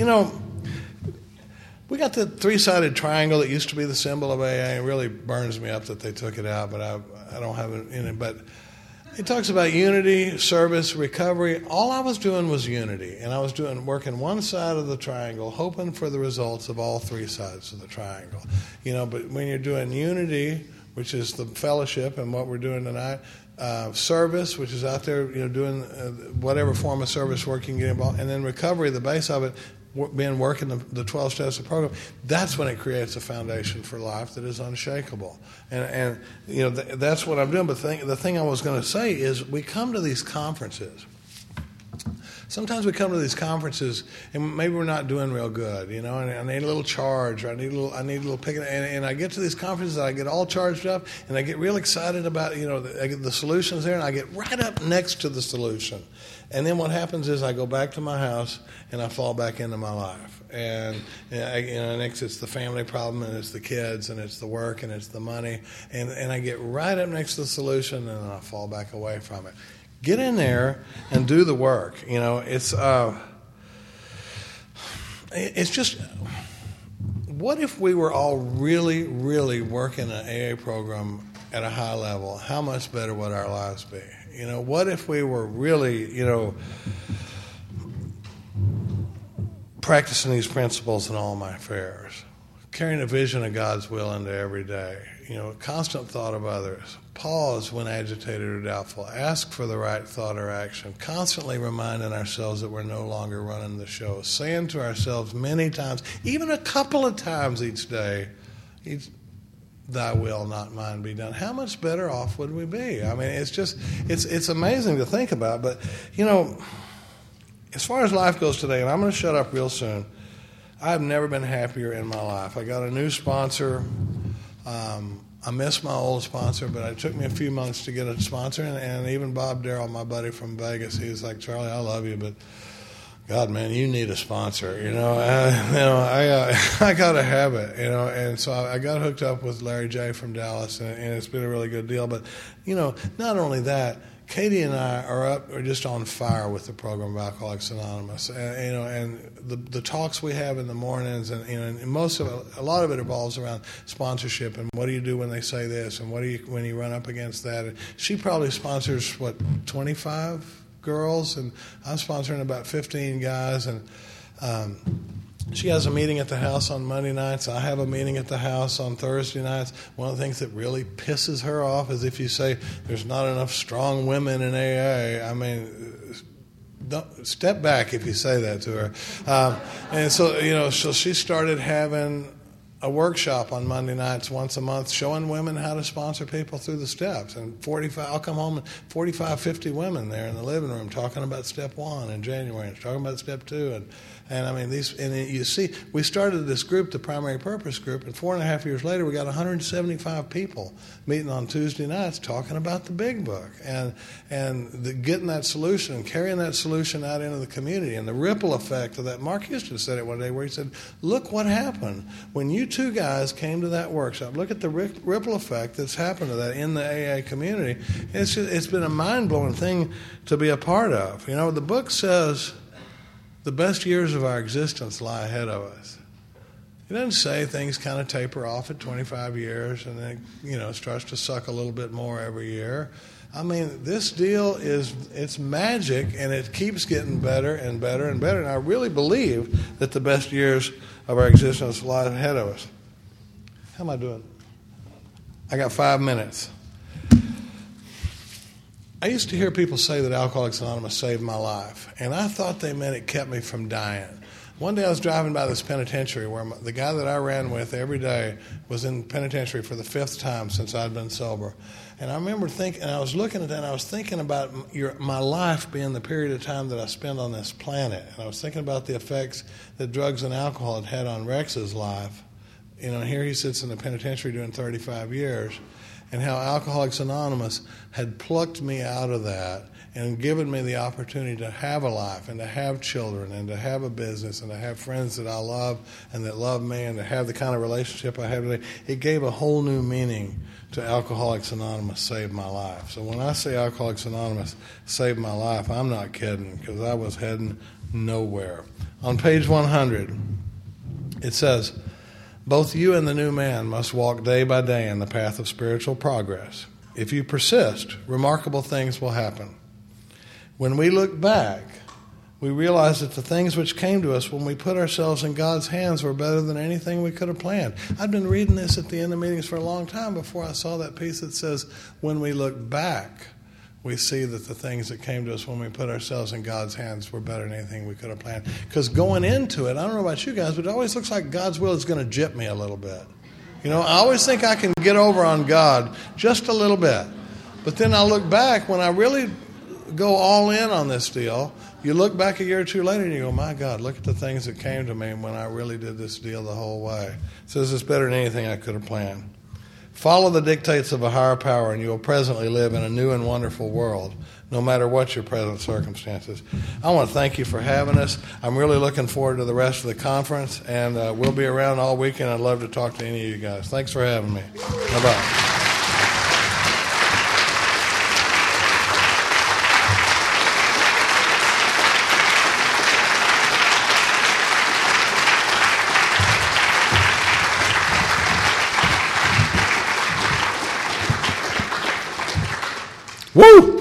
we got the three-sided triangle that used to be the symbol of AA. It really burns me up that they took it out, but I don't have it in it. But it talks about unity, service, recovery. All I was doing was unity, and I was working one side of the triangle, hoping for the results of all three sides of the triangle. But when you're doing unity, which is the fellowship and what we're doing tonight, service, which is out there, doing whatever form of service work you can get involved, and then recovery, the base of it, being working the 12 steps of the program, that's when it creates a foundation for life that is unshakable. And that's what I'm doing. But the thing I was going to say is we come to these conferences. Sometimes we come to these conferences and maybe we're not doing real good, and I need a little charge, or I need a little pick. And I get to these conferences, and I get all charged up, and I get real excited about, I get the solutions there, and I get right up next to the solution. And then what happens is I go back to my house and I fall back into my life. And next it's the family problem, and it's the kids, and it's the work, and it's the money. And I get right up next to the solution, and I fall back away from it. Get in there and do the work. It's just, what if we were all really, really working an AA program at a high level? How much better would our lives be? What if we were really, practicing these principles in all my affairs, carrying a vision of God's will into every day, constant thought of others, pause when agitated or doubtful, ask for the right thought or action, constantly reminding ourselves that we're no longer running the show, saying to ourselves many times, even a couple of times each day, thy will, not mine, be done. How much better off would we be? It's amazing to think about. But, as far as life goes today, and I'm going to shut up real soon, I've never been happier in my life. I got a new sponsor. I miss my old sponsor, but it took me a few months to get a sponsor. And even Bob Darrell, my buddy from Vegas, he was like, Charlie, I love you, but God, man, you need a sponsor. I got to have it. And so I got hooked up with Larry J. from Dallas, and it's been a really good deal. But not only that, Katie and I are just on fire with the program of Alcoholics Anonymous, and the talks we have in the mornings, and a lot of it revolves around sponsorship and what do you do when they say this, and what do you when you run up against that. And she probably sponsors 25 girls, and I'm sponsoring about 15 guys, and she has a meeting at the house on Monday nights. I have a meeting at the house on Thursday nights. One of the things that really pisses her off is if you say there's not enough strong women in AA. Don't step back if you say that to her. And so, so she started having a workshop on Monday nights once a month showing women how to sponsor people through the steps. And I'll come home and 45, 50 women there in the living room talking about step 1 in January and talking about step 2. And you see, we started this group, the Primary Purpose Group, and 4.5 years later, we got 175 people meeting on Tuesday nights talking about the Big Book and getting that solution and carrying that solution out into the community and the ripple effect of that. Mark Houston said it one day where he said, look what happened when you two guys came to that workshop. Look at the ripple effect that's happened to that in the AA community. It's been a mind-blowing thing to be a part of. The book says the best years of our existence lie ahead of us. It doesn't say things kind of taper off at 25 years and then, it starts to suck a little bit more every year. This deal it's magic, and it keeps getting better and better and better. And I really believe that the best years of our existence lie ahead of us. How am I doing? I got 5 minutes. I used to hear people say that Alcoholics Anonymous saved my life, and I thought they meant it kept me from dying. One day I was driving by this penitentiary where the guy that I ran with every day was in penitentiary for the 5th time since I'd been sober. And I remember thinking, and I was looking at that, and I was thinking about my life being the period of time that I spent on this planet. And I was thinking about the effects that drugs and alcohol had on Rex's life. You know, here he sits in the penitentiary doing 35 years, and how Alcoholics Anonymous had plucked me out of that and given me the opportunity to have a life and to have children and to have a business and to have friends that I love and that love me and to have the kind of relationship I have today. It gave a whole new meaning to Alcoholics Anonymous saved my life. So when I say Alcoholics Anonymous saved my life, I'm not kidding, because I was heading nowhere. On page 100, it says, both you and the new man must walk day by day in the path of spiritual progress. If you persist, remarkable things will happen. When we look back, we realize that the things which came to us when we put ourselves in God's hands were better than anything we could have planned. I've been reading this at the end of meetings for a long time before I saw that piece that says, when we look back, we see that the things that came to us when we put ourselves in God's hands were better than anything we could have planned. Because going into it, I don't know about you guys, but it always looks like God's will is going to jip me a little bit. You know, I always think I can get over on God just a little bit. But then I look back, when I really go all in on this deal, you look back a year or two later and you go, my God, look at the things that came to me when I really did this deal the whole way. It says it's better than anything I could have planned. Follow the dictates of a higher power and you will presently live in a new and wonderful world, no matter what your present circumstances. I want to thank you for having us. I'm really looking forward to the rest of the conference, and we'll be around all weekend. I'd love to talk to any of you guys. Thanks for having me. Bye-bye. Woo!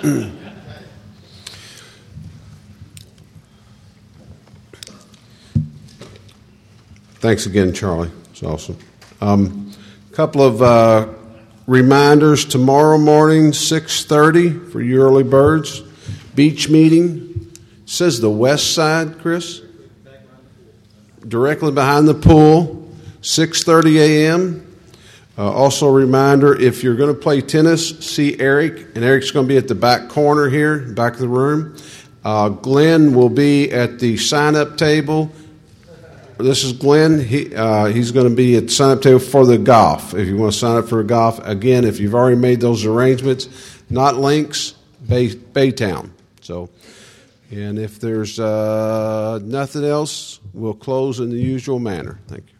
Thanks again, Charlie. It's awesome. A couple of reminders. Tomorrow morning, 6:30 for you early birds. Beach meeting. It says the west side, Chris? Directly behind the pool. 6:30 a.m. Also a reminder, if you're going to play tennis, see Eric. And Eric's going to be at the back corner here, back of the room. Glenn will be at the sign-up table. This is Glenn. He's going to be at the sign-up table for the golf. If you want to sign up for golf. Again, if you've already made those arrangements, not Links, Baytown. So, and if there's nothing else, we'll close in the usual manner. Thank you.